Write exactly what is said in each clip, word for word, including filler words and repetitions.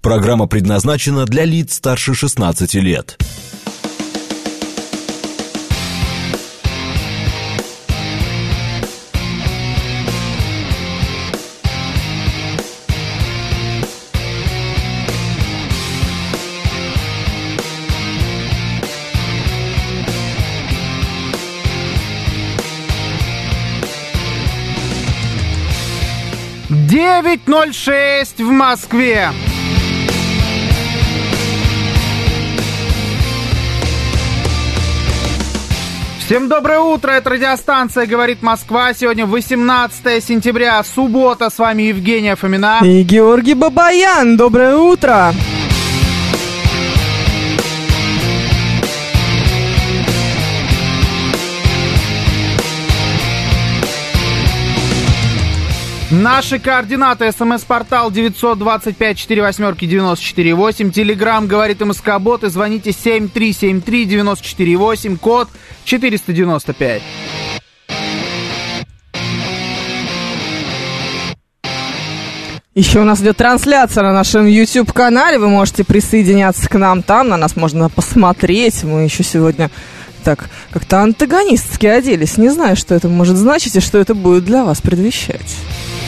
Программа предназначена для лиц старше шестнадцати лет. девять ноль шесть в Москве. Всем доброе утро, это радиостанция «Говорит Москва». Сегодня восемнадцатое сентября, суббота. С вами Евгения Фомина и Георгий Бабаян. Доброе утро. Наши координаты: смс-портал девятьсот двадцать пять сорок восемь девяносто четыре восемь, телеграм «Говорит МСК-бот» и звоните семь три семь три девять четыре восемь, код четыреста девяносто пять. Еще у нас идет трансляция на нашем YouTube-канале, вы можете присоединяться к нам там, на нас можно посмотреть. Мы еще сегодня так как-то антагонистски оделись, не знаю, что это может значить и что это будет для вас предвещать.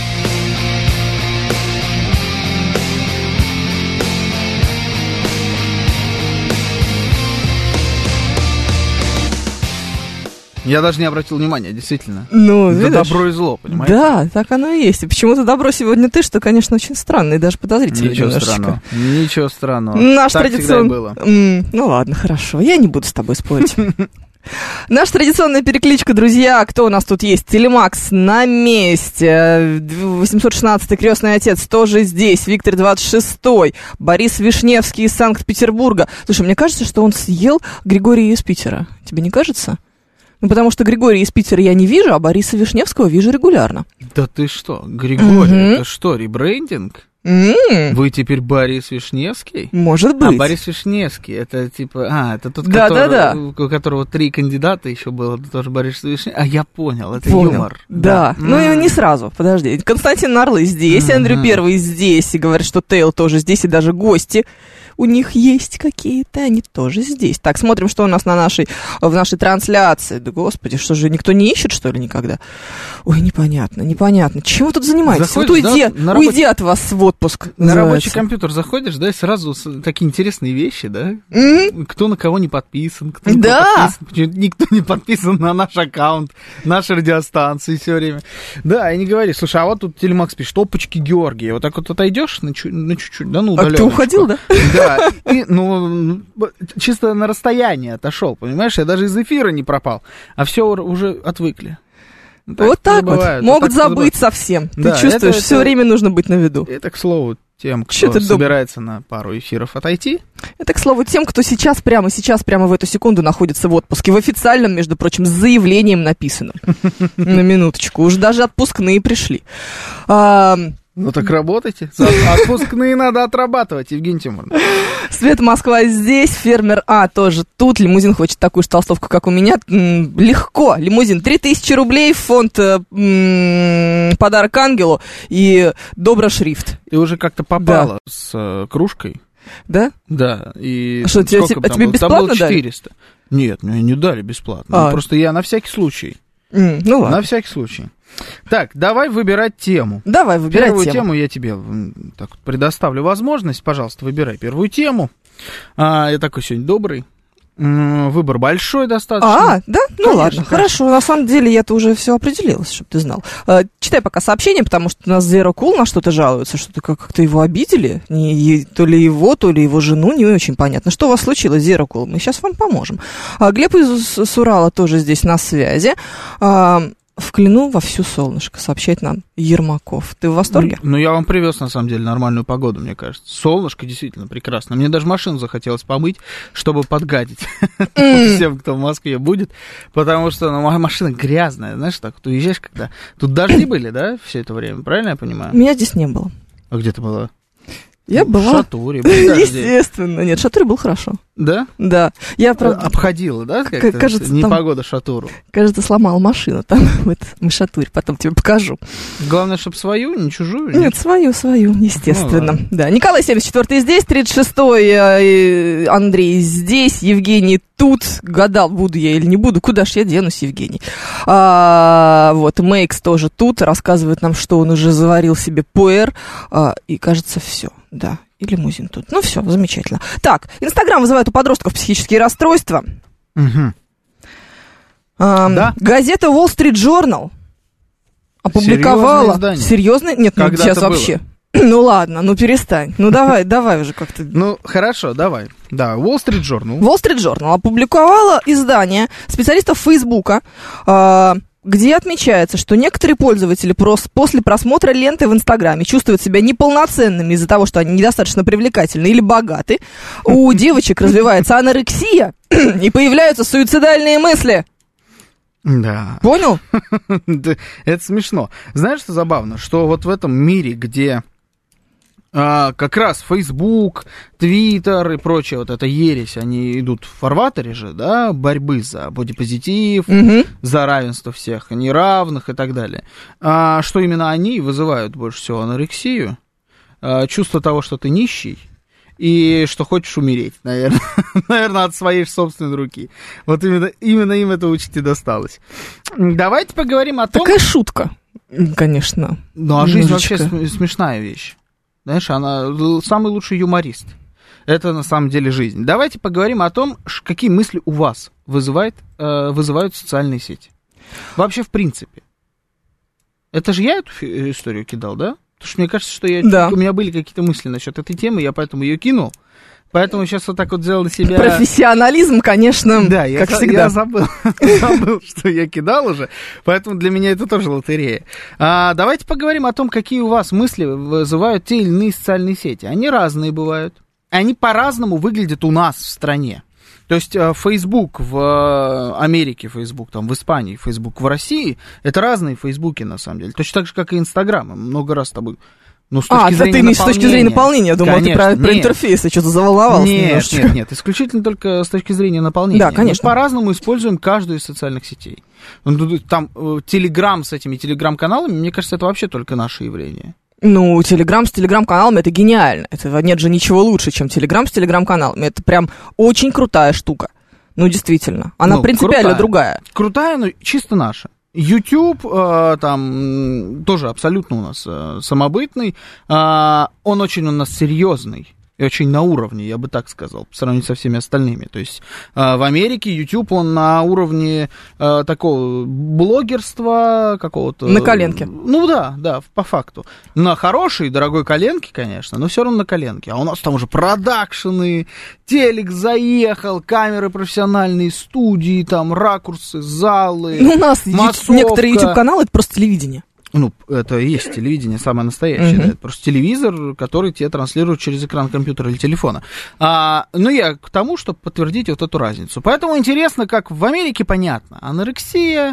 Я даже не обратил внимания, действительно. Ну, это видишь? Добро и зло, понимаете? Да, так оно и есть. И почему-то добро сегодня ты, что, конечно, очень странно и даже подозрительно. Ничего немножечко. странного. Ничего странного. Наш так традицион... всегда и было. М, ну ладно, хорошо. Я не буду с тобой спорить. Наша традиционная перекличка, друзья. Кто у нас тут есть? Телемакс на месте. восемьсот шестнадцатый крестный отец тоже здесь. Виктор двадцать шестой. Борис Вишневский из Санкт-Петербурга. Слушай, мне кажется, что он съел Григория из Питера. Тебе не кажется? Ну, потому что Григория из Питера я не вижу, а Бориса Вишневского вижу регулярно. Да ты что, Григорий, Mm-hmm. это что, ребрендинг? Mm-hmm. Вы теперь Борис Вишневский? Может быть. А, Борис Вишневский, это типа, а, это тот, да, который, да, да. у которого три кандидата еще было, тоже Борис Вишневский. А, я понял, это понял. юмор. Да, да. Ну mm. и не сразу, подожди. Константин Нарлы здесь, mm-hmm. Эндрю Первый здесь, и говорят, что Тейл тоже здесь, и даже гости у них есть какие-то, они тоже здесь. Так, смотрим, что у нас на нашей, в нашей трансляции. Да, господи, что же, никто не ищет, что ли, никогда? Ой, непонятно, непонятно. Чем вы тут занимаетесь? Заходишь, вот уйди, да, рабочий, уйди от вас в отпуск. На называется. Рабочий компьютер заходишь, да, и сразу такие интересные вещи, да? Mm-hmm. Кто на кого не подписан, кто не да. подписан. Никто не подписан на наш аккаунт, нашей радиостанции все время. Да, и не говори. Слушай, а вот тут Телемакс пишет: опачки, Георгий. Вот так вот отойдешь на, чуть, на чуть-чуть, да, ну, а ты уходил, да? Да, и, ну, чисто на расстоянии отошел, понимаешь? Я даже из эфира не пропал, а все уже отвыкли. Так вот так бывает, вот. Могут так забыть забывают. совсем. Ты Да, чувствуешь, это, все это, время нужно быть на виду. Это, к слову, тем, кто Че собирается на пару эфиров отойти. Это, к слову, тем, кто сейчас, прямо сейчас, прямо в эту секунду находится в отпуске. В официальном, между прочим, с заявлением написано. На минуточку. Уж даже отпускные пришли. Ну так работайте. Отпускные надо отрабатывать, Евгений Тимурович. Света Москва здесь, фермер А тоже тут. Лимузин хочет такую же толстовку, как у меня. Легко. Лимузин три тысячи рублей, фонд м- подарок ангелу и доброшрифт. Ты уже как-то попала да. с э, кружкой. Да? Да. И а что, тебе, а тебе было? бесплатно там было четыреста. Дали? Нет, мне не дали бесплатно. А. Просто я на всякий случай. Mm, ну ладно. На всякий случай. Так, давай выбирать тему. Давай, выбирай первую тему. тему я тебе так, предоставлю возможность. Пожалуйста, выбирай первую тему. А, я такой сегодня добрый. Выбор большой достаточно. А, да? Ну конечно, ладно, конечно. хорошо. На самом деле я-то уже все определилась, чтобы ты знал. А, читай пока сообщение, потому что у нас Zero Cool на что-то жалуется, что-то как-то его обидели. Не, то ли его, то ли его жену, не очень понятно. Что у вас случилось, Zero Cool? Мы сейчас вам поможем. А, Глеб из с Урала тоже здесь на связи. А, вкляну во всю солнышко, сообщает нам Ермаков. Ты в восторге? Ну, ну, я вам привез, на самом деле, нормальную погоду, мне кажется. Солнышко действительно прекрасно. Мне даже машину захотелось помыть, чтобы подгадить Mm. всем, кто в Москве будет, потому что ну, моя машина грязная, знаешь, так, ты уезжаешь когда... Тут дожди были, да, все это время, правильно я понимаю? Меня здесь не было. А где ты была? Я в была... Шатуре, были дожди. Естественно. Нет, в Шатуре было хорошо. Да? Да. Я, правда, обходила, да? Как-то? Кажется, непогода шатуру. Кажется, сломала машину там в этой машатуре. Потом тебе покажу. Главное, чтобы свою, не чужую? Нет, свою, свою, естественно. Ну, да. Николай семьдесят четвёртый здесь, тридцать шестой Андрей здесь, Евгений тут. Гадал, буду я или не буду. Куда ж я денусь, Евгений? А, вот, Мейкс тоже тут. Рассказывает нам, что он уже заварил себе пуэр. А, и, кажется, все, да. И лимузин тут. Ну, все, замечательно. Так, Инстаграм вызывает у подростков психические расстройства. Угу. А, да? Газета Wall Street Journal опубликовала... Серьезно? Нет, ну сейчас было. Вообще... Ну ладно, ну перестань. Ну давай, давай уже как-то. Ну хорошо, давай. Да, Wall Street Journal. Wall Street Journal опубликовала издание специалистов Фейсбука, где отмечается, что некоторые пользователи после просмотра ленты в Инстаграме чувствуют себя неполноценными из-за того, что они недостаточно привлекательны или богаты. У девочек развивается анорексия и появляются суицидальные мысли. Да. Понял? Это смешно. Знаешь, что забавно? Что вот в этом мире, где а, как раз Facebook, Twitter и прочее, вот эта ересь, они идут в фарватере же, да, борьбы за бодипозитив, угу. за равенство всех неравных и так далее. А, что именно они вызывают больше всего анорексию, а, чувство того, что ты нищий, и что хочешь умереть, наверное, наверное, от своей собственной руки. Вот именно, именно им это учить и досталось. Давайте поговорим о том... Такая шутка, конечно. Ну, а жизнь вообще смешная вещь. Знаешь, она самый лучший юморист. Это на самом деле жизнь. Давайте поговорим о том, какие мысли у вас вызывает, э, вызывают социальные сети. Вообще, в принципе. Это же я эту историю кидал, да? Потому что мне кажется, что я, да. у меня были какие-то мысли насчет этой темы, я поэтому ее кинул. Поэтому сейчас вот так вот сделал на себя... Профессионализм, конечно, да, как я, всегда. Я забыл, забыл, что я кидал уже, поэтому для меня это тоже лотерея. А, давайте поговорим о том, какие у вас мысли вызывают те или иные социальные сети. Они разные бывают, они по-разному выглядят у нас в стране. То есть Facebook в Америке, Facebook там в Испании, Facebook в России, это разные Фейсбуки на самом деле. Точно так же, как и Инстаграм. Много раз с тобой... Ну, с точки а, зрения ты имеешь с точки зрения наполнения. Я думал, конечно, ты про, про интерфейс, я что-то заволновался нет, немножечко. Нет, нет, исключительно только с точки зрения наполнения. Да, конечно. Мы по-разному используем каждую из социальных сетей. Там Телеграм с этими Телеграм-каналами, мне кажется, это вообще только наше явление. Ну, Телеграм с Телеграм-каналами, это гениально. Это нет же ничего лучше, чем Телеграм с Телеграм-каналами. Это прям очень крутая штука. Ну, действительно. Она ну, принципиально крутая. другая. Крутая, но чисто наша. YouTube, э, там, тоже абсолютно у нас э, самобытный, э, он очень у нас серьезный и очень на уровне, я бы так сказал, по сравнению со всеми остальными. То есть э, в Америке YouTube, он на уровне э, такого блогерства какого-то... На коленке. Ну да, да, по факту. На хорошей, дорогой коленке, конечно, но все равно на коленке. А у нас там уже продакшены, телек заехал, камеры профессиональные, студии, там, ракурсы, залы, ну, у нас массовка. Некоторые YouTube-каналы — это просто телевидение. Ну, это и есть телевидение, самое настоящее. Uh-huh. Да, это просто телевизор, который тебе транслирует через экран компьютера или телефона. А, ну, я к тому, чтобы подтвердить вот эту разницу. Поэтому интересно, как в Америке понятно. Анорексия,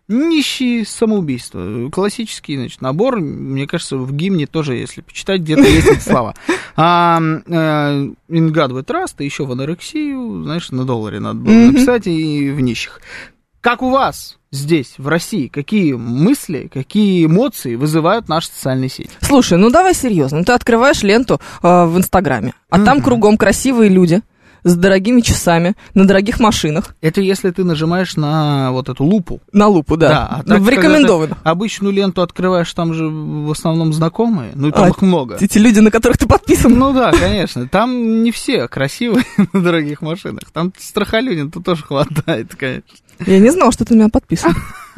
нищие, самоубийство. Классический, значит, набор. Мне кажется, в гимне тоже, если почитать, где-то есть эти слова. А, In God we trust, и еще в анорексию, знаешь, на долларе надо было написать, и в нищих. Как у вас здесь, в России, какие мысли, какие эмоции вызывают наши социальные сети? Слушай, ну давай серьезно. Ты открываешь ленту э, в Инстаграме, а mm-hmm. там кругом красивые люди с дорогими часами, на дорогих машинах. Это если ты нажимаешь на вот эту лупу. На лупу, да. да а так, в рекомендованных. Обычную ленту открываешь, там же в основном знакомые, ну и там а, их много. Эти люди, на которых ты подписан. Ну да, конечно. Там не все красивые на дорогих машинах. Там страхолюдин-то тоже хватает, конечно. Я не знала, что ты на меня подписан.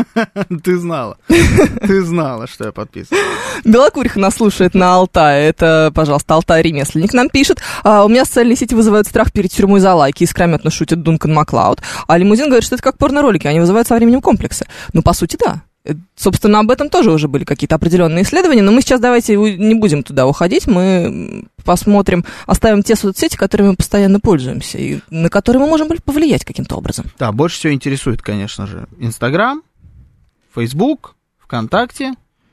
Ты знала. Ты знала, что я подписан. Белокуриха нас слушает на Алтае. Это, пожалуйста, Алтай ремесленник нам пишет. А, у меня социальные сети вызывают страх перед тюрьмой за лайки. Искрометно шутит Дункан Маклауд. А Лимузин говорит, что это как порно-ролики. Они вызывают со временем комплексы. Ну, по сути, да. Собственно, об этом тоже уже были какие-то определенные исследования, но мы сейчас давайте не будем туда уходить, мы посмотрим, оставим те соцсети, которыми мы постоянно пользуемся, и на которые мы можем повлиять каким-то образом. Да, больше всего интересует, конечно же, Инстаграм, Фейсбук, ВКонтакте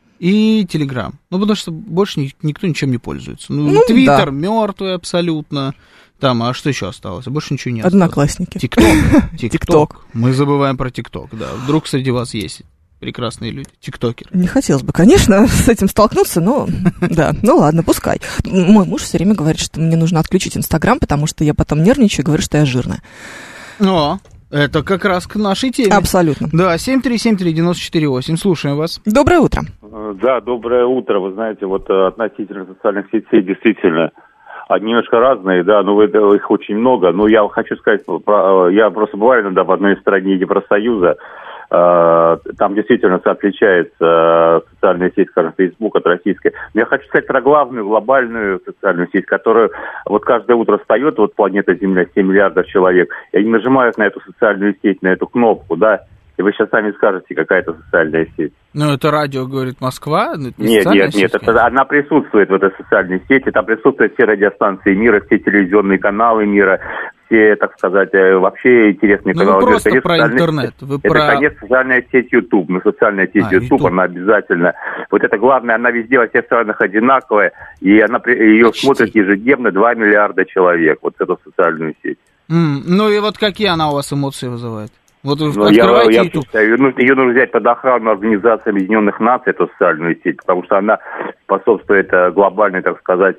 и Телеграм. Ну, потому что больше никто ничем не пользуется. Ну, Твиттер да. мертвый абсолютно. Там, а что еще осталось? Больше ничего не осталось. Одноклассники. ТикТок. ТикТок. Мы забываем про ТикТок, да. Вдруг среди вас есть прекрасные люди, тиктокеры. Не хотелось бы, конечно, с этим столкнуться, но да, ну ладно, пускай. Мой муж все время говорит, что мне нужно отключить Инстаграм, потому что я потом нервничаю и говорю, что я жирная. О, это как раз к нашей теме. Абсолютно. Да, семь три семь три девять четыре восемь. Слушаем вас. Доброе утро. Да, доброе утро. Вы знаете, вот относительно социальных сетей действительно они немножко разные, да, но их очень много. Но я хочу сказать, я просто бываю иногда в одной стране Евросоюза, там действительно отличается социальная сеть, скажем, Facebook от российской. Но я хочу сказать про главную глобальную социальную сеть, которая вот каждое утро встает, вот планета Земля, семь миллиардов человек, и они нажимают на эту социальную сеть, на эту кнопку, да, и вы сейчас сами скажете, какая это социальная сеть. Ну, это радио, говорит Москва? Это не нет, нет, нет, это, она присутствует в этой социальной сети, там присутствуют все радиостанции мира, все телевизионные каналы мира, все, так сказать, вообще интересные ну, каналы. Вы просто это, про интернет. Вы это, про... конечно, социальная сеть YouTube. Ну, социальная сеть а, YouTube, YouTube, она обязательно. Вот это главное, она везде во всех странах одинаковая, и она, ее Почти. смотрят ежедневно два миллиарда человек, вот эту социальную сеть. Mm, ну и вот какие она у вас эмоции вызывает? Вот вы ну, я, я считаю, ну, ее нужно взять под охрану Организации Объединенных Наций, эту социальную сеть, потому что она способствует глобальной, так сказать,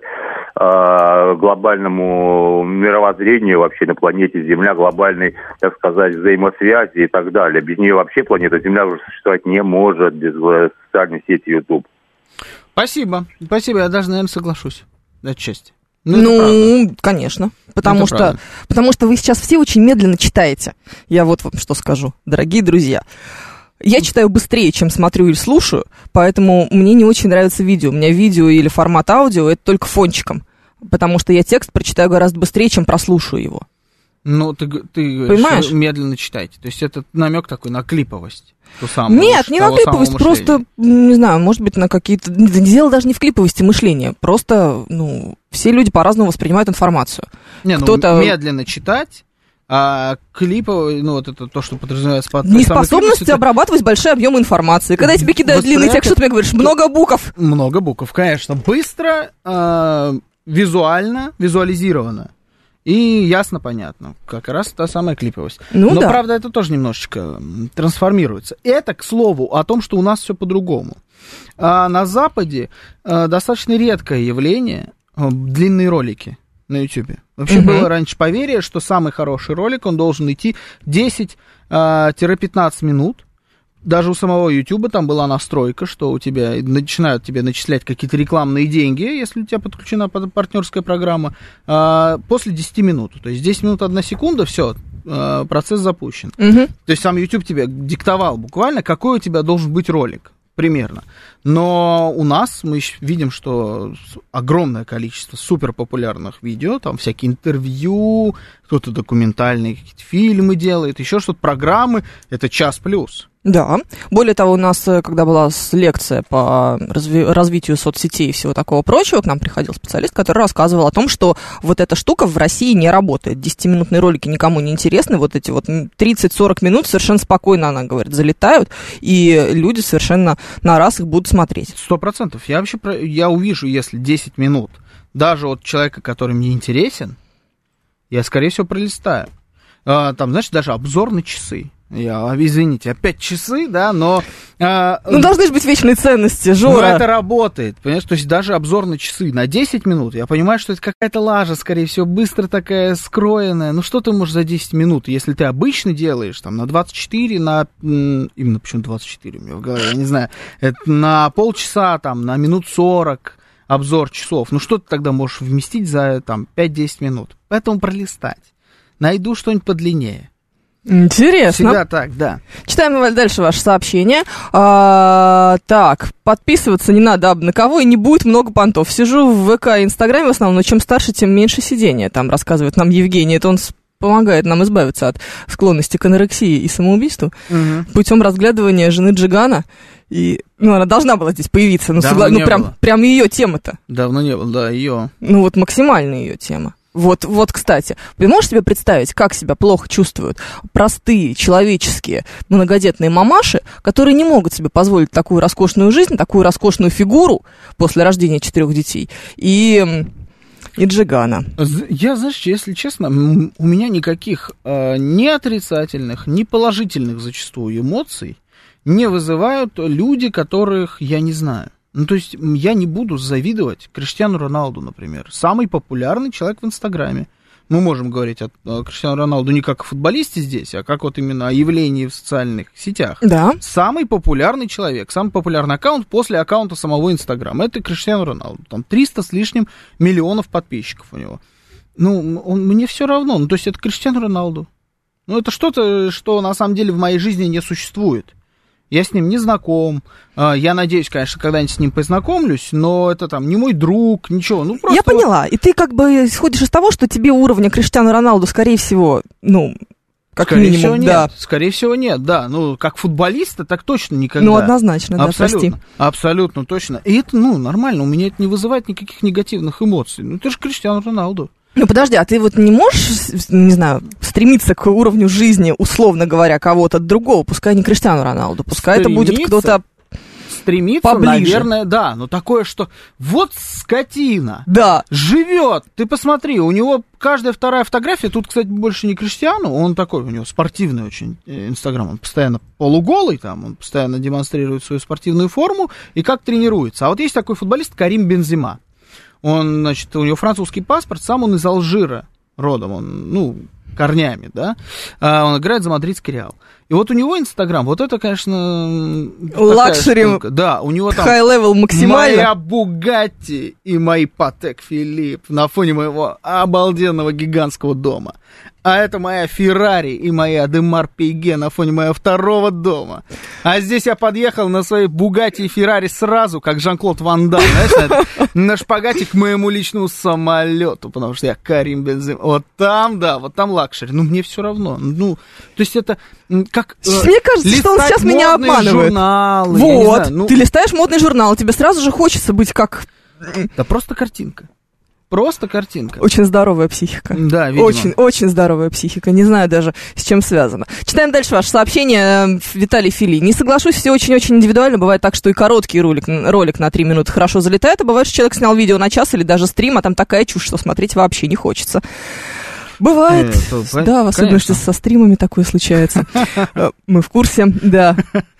глобальному мировоззрению вообще на планете Земля, глобальной, так сказать, взаимосвязи и так далее. Без нее вообще планета Земля уже существовать не может, без социальной сети YouTube. Спасибо. Спасибо, я даже, наверное, соглашусь отчасти. Ну, ну конечно, потому это что, потому что вы сейчас все очень медленно читаете. Я вот вам что скажу, дорогие друзья. Я читаю быстрее, чем смотрю или слушаю, поэтому мне не очень нравится видео. У меня видео или формат аудио — это только фончиком, потому что я текст прочитаю гораздо быстрее, чем прослушаю его. Ну, ты, ты говоришь, медленно читайте. То есть это намек такой на клиповость. Самого, Нет, не на клиповость, просто, не знаю, может быть, на какие-то... Дело даже не в клиповости мышления, просто, ну, все люди по-разному воспринимают информацию. Не, ну, медленно читать, а клиповый, ну, вот это то, что подразумевается под... Неспособность это... обрабатывать большие объемы информации. Когда тебе кидают длинный текст, что ты мне говоришь? Много букв. Много букв, конечно. Быстро, э, визуально, визуализировано. И ясно, понятно. Как раз та самая клиповость. Ну, Но, да. правда, это тоже немножечко трансформируется. Это, к слову, о том, что у нас все по-другому. А на Западе а, достаточно редкое явление а, длинные ролики на Ютубе. Вообще угу. было раньше поверье, что самый хороший ролик, он должен идти десять-пятнадцать минут. Даже у самого Ютуба там была настройка, что у тебя начинают тебе начислять какие-то рекламные деньги, если у тебя подключена партнерская программа, а, после десяти минут. То есть десять минут, одна секунда, все, а, процесс запущен. Угу. То есть сам YouTube тебе диктовал буквально, какой у тебя должен быть ролик. Примерно. Но у нас мы видим, что огромное количество суперпопулярных видео, там всякие интервью, кто-то документальные какие-то фильмы делает, еще что-то, программы, это час плюс. Да. Более того, у нас, когда была лекция по разви- развитию соцсетей и всего такого прочего, к нам приходил специалист, который рассказывал о том, что вот эта штука в России не работает. десятиминутные ролики никому не интересны. Вот эти вот тридцать-сорок минут совершенно спокойно, она говорит, залетают, и люди совершенно на раз их будут смотреть. Сто процентов. Я вообще я увижу, если десять минут, даже от человека, который мне интересен, я, скорее всего, пролистаю. Там, знаешь, даже обзор на часы. Я, извините, опять часы, да, но... А, ну, должны же быть вечные ценности, Жора. Ну, это работает, понимаешь, то есть даже обзор на часы на десять минут, я понимаю, что это какая-то лажа, скорее всего, быстро такая скроенная. Ну, что ты можешь за десять минут, если ты обычно делаешь, там, на двадцать четыре, на... Именно почему двадцать четыре у меня в голове, я не знаю, это на полчаса, там, на минут сорок обзор часов. Ну, что ты тогда можешь вместить за, там, пять-десять минут? Поэтому пролистать. Найду что-нибудь подлиннее. Интересно. Всегда так, да. Читаем дальше ваше сообщение. А, так, подписываться не надо абы на кого, и не будет много понтов. Сижу в ВК и Инстаграме в основном, но чем старше, тем меньше сидения. Там рассказывает нам Евгений. Это он помогает нам избавиться от склонности к анорексии и самоубийству угу. путем разглядывания жены Джигана. И, ну, она должна была здесь появиться. Ну, согла... ну прям, прям ее тема-то. Давно не было, да, ее. Ну, вот максимально ее тема. Вот, вот, кстати, ты можешь себе представить, как себя плохо чувствуют простые, человеческие, многодетные мамаши, которые не могут себе позволить такую роскошную жизнь, такую роскошную фигуру после рождения четырех детей, и и Джигана. Я, знаешь, если честно, у меня никаких э, ни отрицательных, ни положительных зачастую эмоций не вызывают люди, которых я не знаю. Ну, то есть я не буду завидовать Криштиану Роналду, например. Самый популярный человек в Инстаграме. Мы можем говорить о, о Криштиану Роналду не как о футболисте здесь, а как вот именно о явлении в социальных сетях. Да. Самый популярный человек, самый популярный аккаунт после аккаунта самого Инстаграма. Это Криштиану Роналду. Там триста с лишним миллионов подписчиков у него. Ну, он, мне все равно. Ну, то есть это Криштиану Роналду. Ну, это что-то, что на самом деле в моей жизни не существует. Я с ним не знаком. Я надеюсь, конечно, когда-нибудь с ним познакомлюсь, но это там не мой друг, ничего. Ну, просто я поняла. Вот... И ты как бы исходишь из того, что тебе уровня Криштиану Роналду, скорее всего, ну, как скорее минимум, всего, нет. Да. Скорее всего, нет, да. Ну, как футболиста, так точно никогда. Ну, однозначно, абсолютно, да, прости. Абсолютно точно. И это, ну, нормально. У меня это не вызывает никаких негативных эмоций. Ну, ты же Криштиану Роналду. Ну, подожди, а ты вот не можешь, не знаю, стремиться к уровню жизни, условно говоря, кого-то другого, пускай не Криштиану Роналду, пускай стремиться, это будет кто-то стремиться, поближе. Наверное, да, но такое, что вот скотина да. живет, ты посмотри, у него каждая вторая фотография, тут, кстати, больше не Криштиану, он такой, у него спортивный очень Инстаграм, он постоянно полуголый, там, он постоянно демонстрирует свою спортивную форму и как тренируется. А вот есть такой футболист Карим Бензема. Он, значит, у него французский паспорт, сам он из Алжира родом, он, ну, корнями, да, а он играет за мадридский Реал. И вот у него Инстаграм, вот это, конечно, лакшери, да, у него там high-level максимально. Моя Бугатти и мой Патек Филипп на фоне моего обалденного гигантского дома. А это моя Феррари и моя Адемар Пейге на фоне моего второго дома. А здесь я подъехал на своей Бугатти и Феррари сразу, как Жан-Клод Ван Дамм, знаешь, на шпагате к моему личному самолету, потому что я Карим Бензема. Вот там, да, вот там лакшери. Ну, мне все равно. Ну, то есть это как... Мне кажется, что он сейчас меня обманывает. Журналы, вот, знаю, ну... ты листаешь модный журнал, тебе сразу же хочется быть как... Да просто картинка. Просто картинка. Очень здоровая психика. Да, видимо. Очень, очень здоровая психика. Не знаю даже, с чем связано. Читаем дальше ваше сообщение. Виталий Фили. Не соглашусь, все очень-очень индивидуально. Бывает так, что и короткий ролик, ролик на три минуты хорошо залетает, а бывает, что человек снял видео на час или даже стрим, а там такая чушь, что смотреть вообще не хочется. Бывает, э, да, в особенности конечно. Со стримами такое случается. Мы в курсе, да.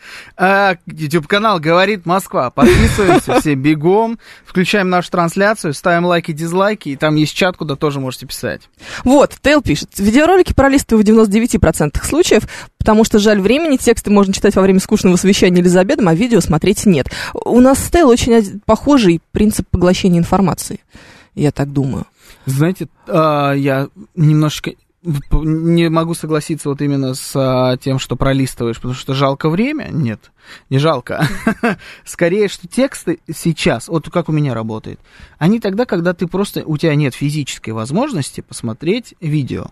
YouTube-канал «Говорит Москва». Подписываемся все бегом, включаем нашу трансляцию, ставим лайки, дизлайки, и там есть чат, куда тоже можете писать. Вот, Тейл пишет. Видеоролики пролистываю в девяносто девять процентов случаев, потому что жаль времени, тексты можно читать во время скучного совещания или за обедом, а видео смотреть нет. У нас с Тейл очень похожий принцип поглощения информации, я так думаю. Знаете, я немножечко не могу согласиться вот именно с тем, что пролистываешь, потому что жалко время. Нет, не жалко. Скорее, что тексты сейчас, вот как у меня работает, они тогда, когда ты просто, у тебя нет физической возможности посмотреть видео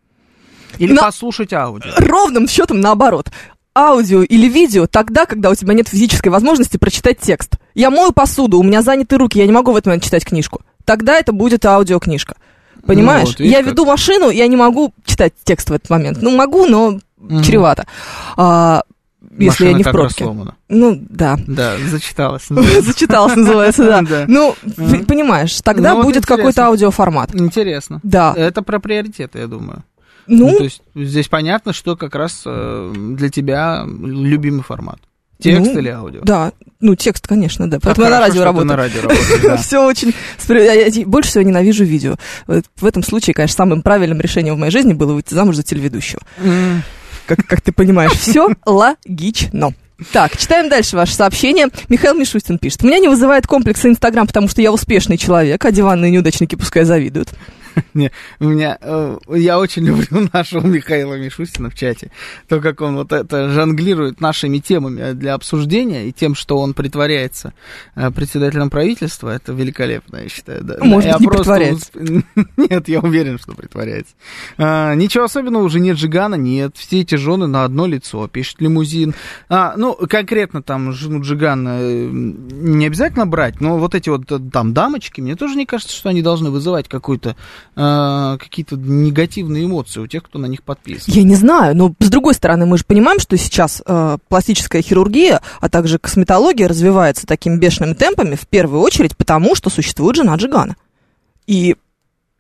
или Но послушать аудио. Ровным счетом наоборот. Аудио или видео тогда, когда у тебя нет физической возможности прочитать текст. Я мою посуду, у меня заняты руки, я не могу в этот момент читать книжку. Тогда это будет аудиокнижка. Понимаешь? Ну, вот, я веду как. машину, я не могу читать текст в этот момент. Ну, могу, но mm. чревато. А, если Машина я не в пробке. Сломана. Ну, да. Да, зачиталась. Зачиталась, называется, да. Ну, понимаешь, тогда будет какой-то аудиоформат. Интересно. Да. Это про приоритеты, я думаю. Ну, то есть здесь понятно, что как раз для тебя любимый формат. Текст ну, или аудио? Да, ну текст, конечно, да. Поэтому я на радио работаю. На радио работаешь, да. Все очень... Я больше всего ненавижу видео. В этом случае, конечно, самым правильным решением в моей жизни было выйти замуж за телеведущего. Как, как ты понимаешь, все логично. Так, читаем дальше ваше сообщение. Михаил Мишустин пишет. Меня не вызывает комплекса Инстаграм, потому что я успешный человек, а диванные неудачники пускай завидуют. Не, у меня, э, я очень люблю нашего Михаила Мишустина в чате. То, как он вот это жонглирует нашими темами для обсуждения и тем, что он притворяется э, председателем правительства, это великолепно, я считаю. Да. Может я быть, не просто... притворяется. Нет, я уверен, что притворяется. А, ничего особенного уже нет Джигана, нет. Все эти жены на одно лицо, пишет Лимузин. А, ну, конкретно там жену Джигана не обязательно брать, но вот эти вот там дамочки, мне тоже не кажется, что они должны вызывать какую-то какие-то негативные эмоции у тех, кто на них подписан. Я не знаю, но с другой стороны, мы же понимаем, что сейчас э, пластическая хирургия, а также косметология развивается такими бешеными темпами, в первую очередь потому, что существует жена Джигана. И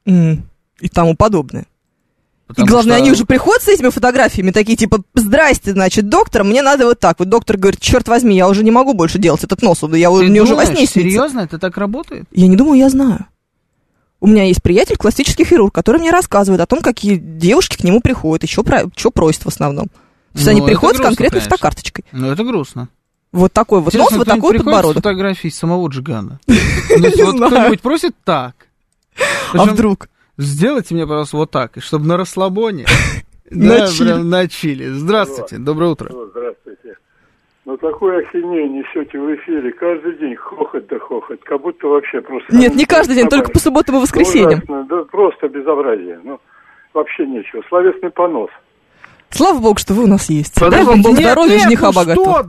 Mm. И тому подобное. Потому и главное, что... они уже приходят с этими фотографиями, такие типа, здрасте, значит, доктор, мне надо вот так. Вот доктор говорит, черт возьми, я уже не могу больше делать этот нос, я, Ты мне думаешь, уже во сне снится. Серьезно, это так работает? Я не думаю, я знаю. У меня есть приятель, пластический хирург, который мне рассказывает о том, какие девушки к нему приходят, еще про... что просят в основном. То есть ну, они приходят грустно, с конкретной конечно. фотокарточкой. Ну, это грустно. Вот такой вот Интересно, нос, вот такой вот подбородок. С фотографией самого Джигана. Вот кто-нибудь просит так. А вдруг? Сделайте мне, пожалуйста, вот так, чтобы на расслабоне. Да, прям на чили. Здравствуйте, доброе утро. Здравствуйте. Ну, такое ахинею несете в эфире. Каждый день хохот да хохот. Как будто вообще просто... Нет, не каждый день, только по субботам и воскресеньям. Ужасно, да, просто безобразие. Ну, вообще нечего. Словесный понос. Слава богу, что вы у нас есть. Дай вам Бог здоровья, жениха богатого.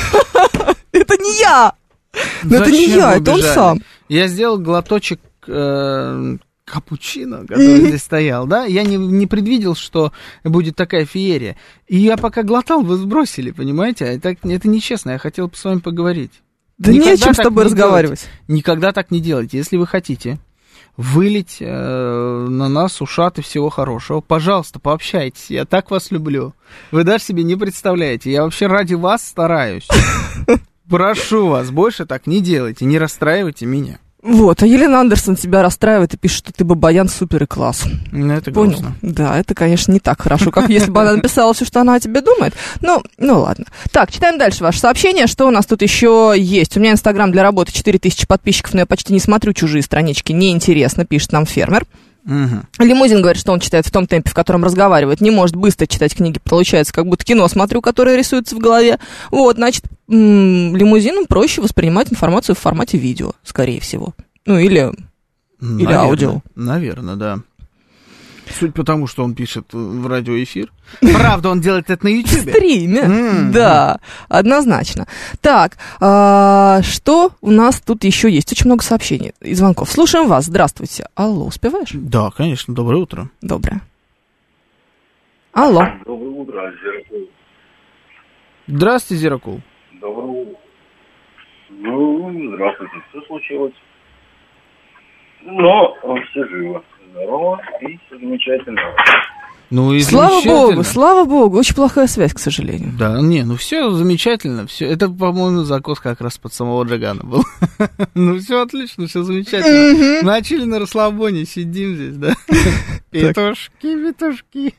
Это не я! Это не я, это он сам. Я сделал глоточек капучино, который здесь стоял, да? Я не, не предвидел, что будет такая феерия. И я пока глотал, вы сбросили, понимаете? Это, это нечестно, я хотел с вами поговорить. Да не о чем с тобой разговаривать. Делайте. Никогда так не делайте. Если вы хотите вылить э, на нас ушаты всего хорошего, пожалуйста, пообщайтесь. Я так вас люблю. Вы даже себе не представляете. Я вообще ради вас стараюсь. Прошу вас, больше так не делайте, не расстраивайте меня. Вот, а Елена Андерсон тебя расстраивает и пишет, что ты бабаян супер и класс. Ну, это Понял? грустно. Да, это, конечно, не так хорошо, как если бы она написала все, что она о тебе думает. Ну, ну ладно. Так, читаем дальше ваше сообщение. Что у нас тут еще есть? У меня Инстаграм для работы, четыре тысячи подписчиков, но я почти не смотрю чужие странички. Неинтересно, пишет нам фермер. Угу. Лимузин говорит, что он читает в том темпе, в котором разговаривает. Не может быстро читать книги, получается, как будто кино смотрю, которое рисуется в голове. Вот, значит, м- лимузину проще воспринимать информацию в формате видео, скорее всего. Ну, или, наверное, или аудио. Наверное, да. Суть потому, что он пишет в радиоэфир. Правда, он делает это на Ютубе. В стриме, mm-hmm. да, однозначно. Так, а, что у нас тут еще есть? Очень много сообщений и звонков. Слушаем вас. Здравствуйте. Алло, успеваешь? Да, конечно. Доброе утро. Доброе. Алло. Доброе утро, Зеракул. Здравствуйте, Зеракул. Доброе утро. Ну, здравствуйте. Что случилось? Но все живы. Здорово и все замечательно. Ну, и слава богу, слава богу, очень плохая связь, к сожалению. Да, не, ну все замечательно, все. Это, по-моему, закос как раз под самого Джигана был. Ну все отлично, все замечательно. Начали на расслабоне, сидим здесь, да. Петушки, петушки.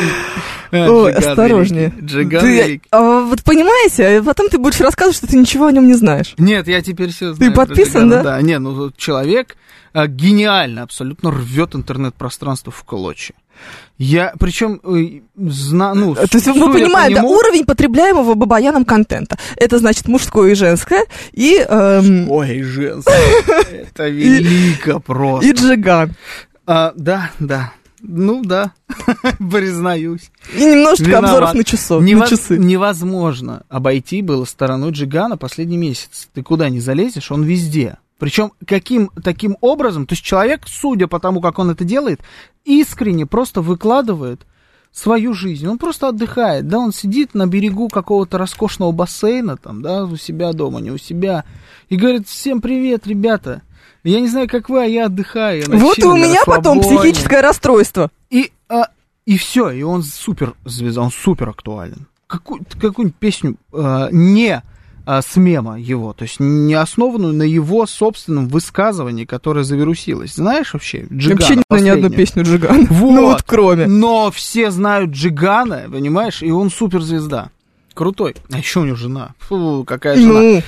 Ой, осторожнее. Джиган великий. Вот понимаете, потом ты будешь рассказывать, что ты ничего о нем не знаешь. Нет, я теперь все знаю. Ты подписан, да? Да, не, ну человек гениально абсолютно рвет интернет-пространство в клочья. Я, причем, зна, ну, то есть мы понимаем, по нему... да, уровень потребляемого бабаяном контента. Это значит мужское и женское, и... Эм... Ой, женское. Это велико просто. И Джиган. А, да, да. Ну, да. Признаюсь. И немножечко обзоров на часов. Невоз... на часы. Невозможно обойти было стороной Джигана последний месяц. Ты куда ни залезешь, он везде. Причем каким таким образом, то есть человек, судя по тому, как он это делает, искренне просто выкладывает свою жизнь. Он просто отдыхает, да, он сидит на берегу какого-то роскошного бассейна, там, да, у себя дома, не у себя, и говорит: всем привет, ребята, я не знаю, как вы, а я отдыхаю. Я вот и у меня потом психическое расстройство. И, а, и все, и он супер звезда, он супер актуален. Какую, какую-нибудь песню а, не... с мема его, то есть не основанную на его собственном высказывании, которое завирусилось. Знаешь вообще Джигана? Вообще не знаю ни одну песню Джигана. Вот. Ну вот кроме. Но все знают Джигана, понимаешь, и он суперзвезда. Крутой. А еще у него жена. Фу, какая жена. Ну.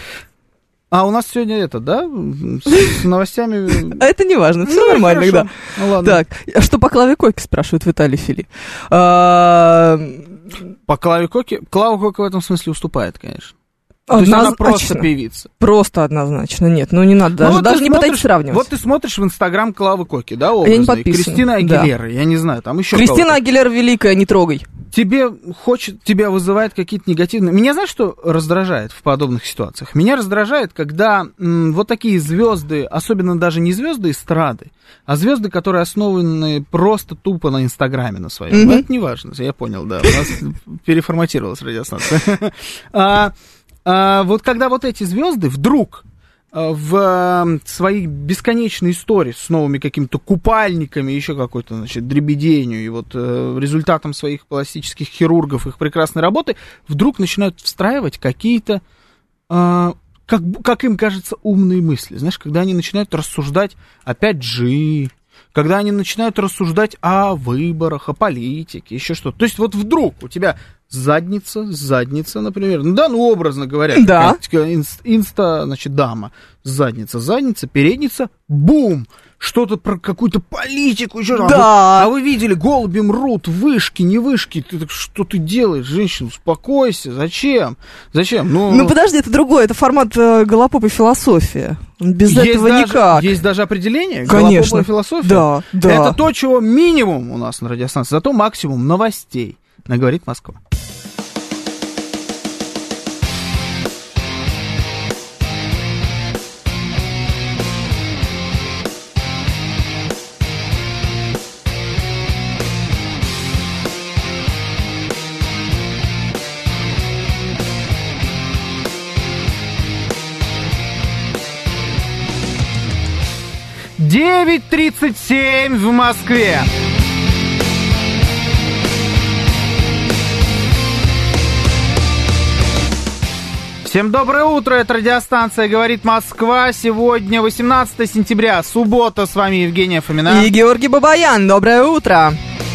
А у нас сегодня это, да? С новостями... А это не важно, все ну, нормально, хорошо. Да. Ну, ладно. Так, а что по клаве Коки, спрашивают Виталий Фили. А... По клаве Коки? Клава Коки в этом смысле уступает, конечно. То есть она просто певица. Просто однозначно, нет, ну не надо даже, ну, вот даже не смотришь, пытайтесь сравнивать. Вот ты смотришь в Инстаграм Клавы Коки, да, образной, я не подписана. Кристина Агилера, да. Я не знаю, там еще Кристина Агилера великая, не трогай. Тебе хочет, тебя вызывает какие-то негативные... Меня знаешь, что раздражает в подобных ситуациях? Меня раздражает, когда м, вот такие звезды, особенно даже не звезды эстрады, а звезды, которые основаны просто тупо на Инстаграме на своем. Mm-hmm. Это не важно, я понял, да, у нас переформатировалась радиостанция. А вот когда вот эти звезды вдруг в своих бесконечной истории с новыми какими-то купальниками, еще какой-то, значит, дребеденью, и вот результатом своих пластических хирургов, их прекрасной работы, вдруг начинают встраивать какие-то, как, как им кажется, умные мысли. Знаешь, когда они начинают рассуждать о пять джи, когда они начинают рассуждать о выборах, о политике, еще что-то. То есть вот вдруг у тебя задница, задница, например, ну да, ну образно говоря, да. инста, значит, дама, задница, задница, передница, бум, что-то про какую-то политику, еще раз. Да. А, вы, а вы видели, голуби мрут, вышки, не вышки, ты так что ты делаешь, женщина, успокойся, зачем, зачем? Ну, ну подожди, это другое, это формат э, голопопой философии, без есть этого даже, никак. Есть даже определение, конечно, голопопая философия, да, да. Это то, чего минимум у нас на радиостанции, зато максимум новостей, говорит Москва. девять тридцать семь в Москве. Всем доброе утро, это радиостанция «Говорит Москва». Сегодня восемнадцатое сентября, суббота, с вами Евгения Фомина. И Георгий Бабаян, доброе утро.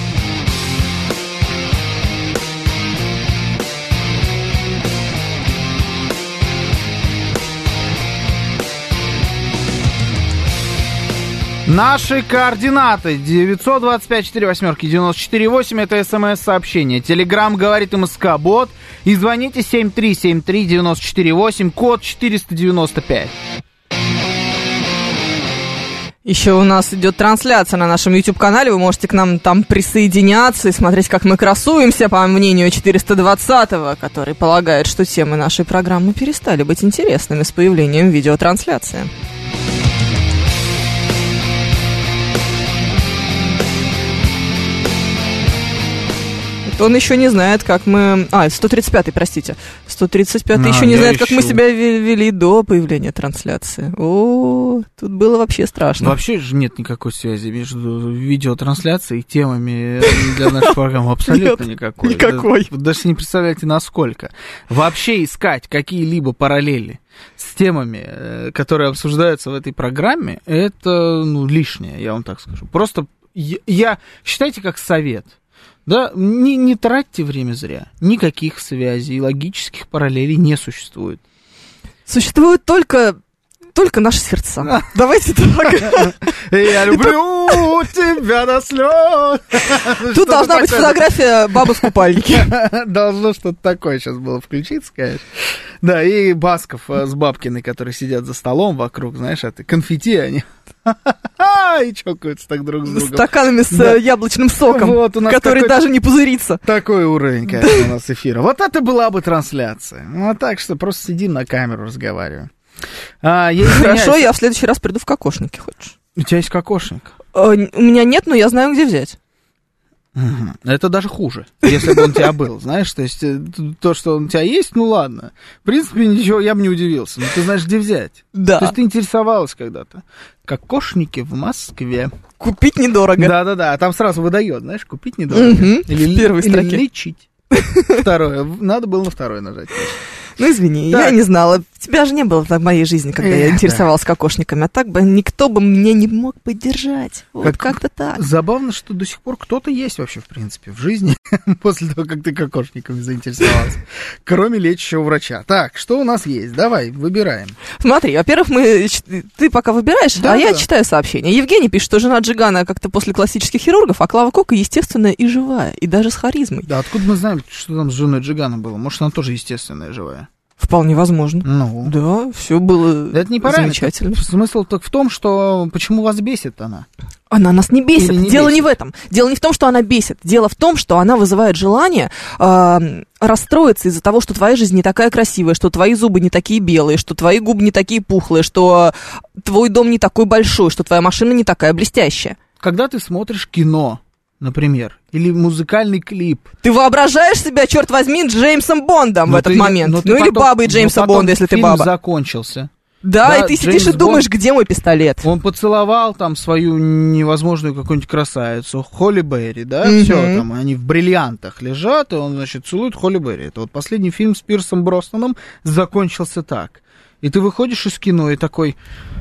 Наши координаты девятьсот двадцать пять сорок восемь девяносто четыре восемь, это смс-сообщение. Телеграм «Говорит МСК-бот». И звоните семь три семь три девять четыре восемь, код четыреста девяносто пять. Еще у нас идет трансляция на нашем YouTube-канале. Вы можете к нам там присоединяться и смотреть, как мы красуемся, по мнению четыреста двадцатого, который полагает, что темы нашей программы перестали быть интересными с появлением видеотрансляции. Он еще не знает, как мы... А, сто тридцать пятый, простите. сто тридцать пятый а, еще не знает, ищу. Как мы себя вели до появления трансляции. О, тут было вообще страшно. Вообще же нет никакой связи между видеотрансляцией и темами для нашей программы. Абсолютно никакой. Никакой. Даже не представляете, насколько. Вообще искать какие-либо параллели с темами, которые обсуждаются в этой программе, это, ну, лишнее, я вам так скажу. Просто я... Считайте как совет. Да, не, не тратьте время зря. Никаких связей, логических параллелей не существует. Существуют только, только наши сердца. Давайте так. Я люблю тебя до слез. Тут должна быть фотография бабы в купальнике. Должно что-то такое сейчас было включиться, конечно. Да, и Басков с Бабкиной, которые сидят за столом вокруг, знаешь, это конфетти они. И чокаются так друг с другом. Стаканами с да. яблочным соком, вот, который даже не пузырится. Такой уровень, конечно, у нас эфира. Вот это была бы трансляция. Ну, а так что просто сидим на камеру, разговариваем. А, я Хорошо, я в следующий раз приду в кокошники, хочешь? У тебя есть кокошник? А, у меня нет, но я знаю, где взять. Угу. Это даже хуже, если бы он у тебя был, знаешь, то есть то, что он у тебя есть, ну ладно, в принципе, ничего, я бы не удивился, но ты знаешь, где взять. Да. То есть ты интересовалась когда-то. Кокошники в Москве. Купить недорого. Да-да-да, а там сразу выдает, знаешь, купить недорого. Угу. Или, в первой или строке. Лечить. Второе, надо было на второе нажать. Ну, извини, так. Я не знала. Тебя же не было в моей жизни, когда Эх, я интересовалась да. кокошниками. А так бы никто бы меня не мог поддержать. Вот как, как-то так. Забавно, что до сих пор кто-то есть вообще, в принципе, в жизни, после того, как ты кокошниками заинтересовалась. Кроме лечащего врача. Так, что у нас есть? Давай, выбираем. Смотри, во-первых, мы... ты пока выбираешь, да, а да. я читаю сообщение. Евгений пишет, что жена Джигана как-то после классических хирургов, а Клава Кока естественная и живая, и даже с харизмой. Да, откуда мы знаем, что там с женой Джигана было? Может, она тоже естественная и живая? Вполне возможно. Ну. Да, все было это не замечательно. Смысл только в том, что почему вас бесит она? Она нас не бесит. Не Дело бесит? не в этом. Дело не в том, что она бесит. Дело в том, что она вызывает желание э, расстроиться из-за того, что твоя жизнь не такая красивая, что твои зубы не такие белые, что твои губы не такие пухлые, что твой дом не такой большой, что твоя машина не такая блестящая. Когда ты смотришь кино, например, или музыкальный клип. Ты воображаешь себя, черт возьми, Джеймсом Бондом но в этот ты, момент. Ну потом, или бабой Джеймса Бонда, если ты баба. Фильм закончился. Да, Да, и ты сидишь Джеймс и думаешь, Бонд. где мой пистолет? Он поцеловал там свою невозможную какую-нибудь красавицу, Холли Берри, да, Мгм. все, там они в бриллиантах лежат, и он, значит, целует Холли Берри. Это вот последний фильм с Пирсом Броснаном закончился так. И ты выходишь из кино и такой,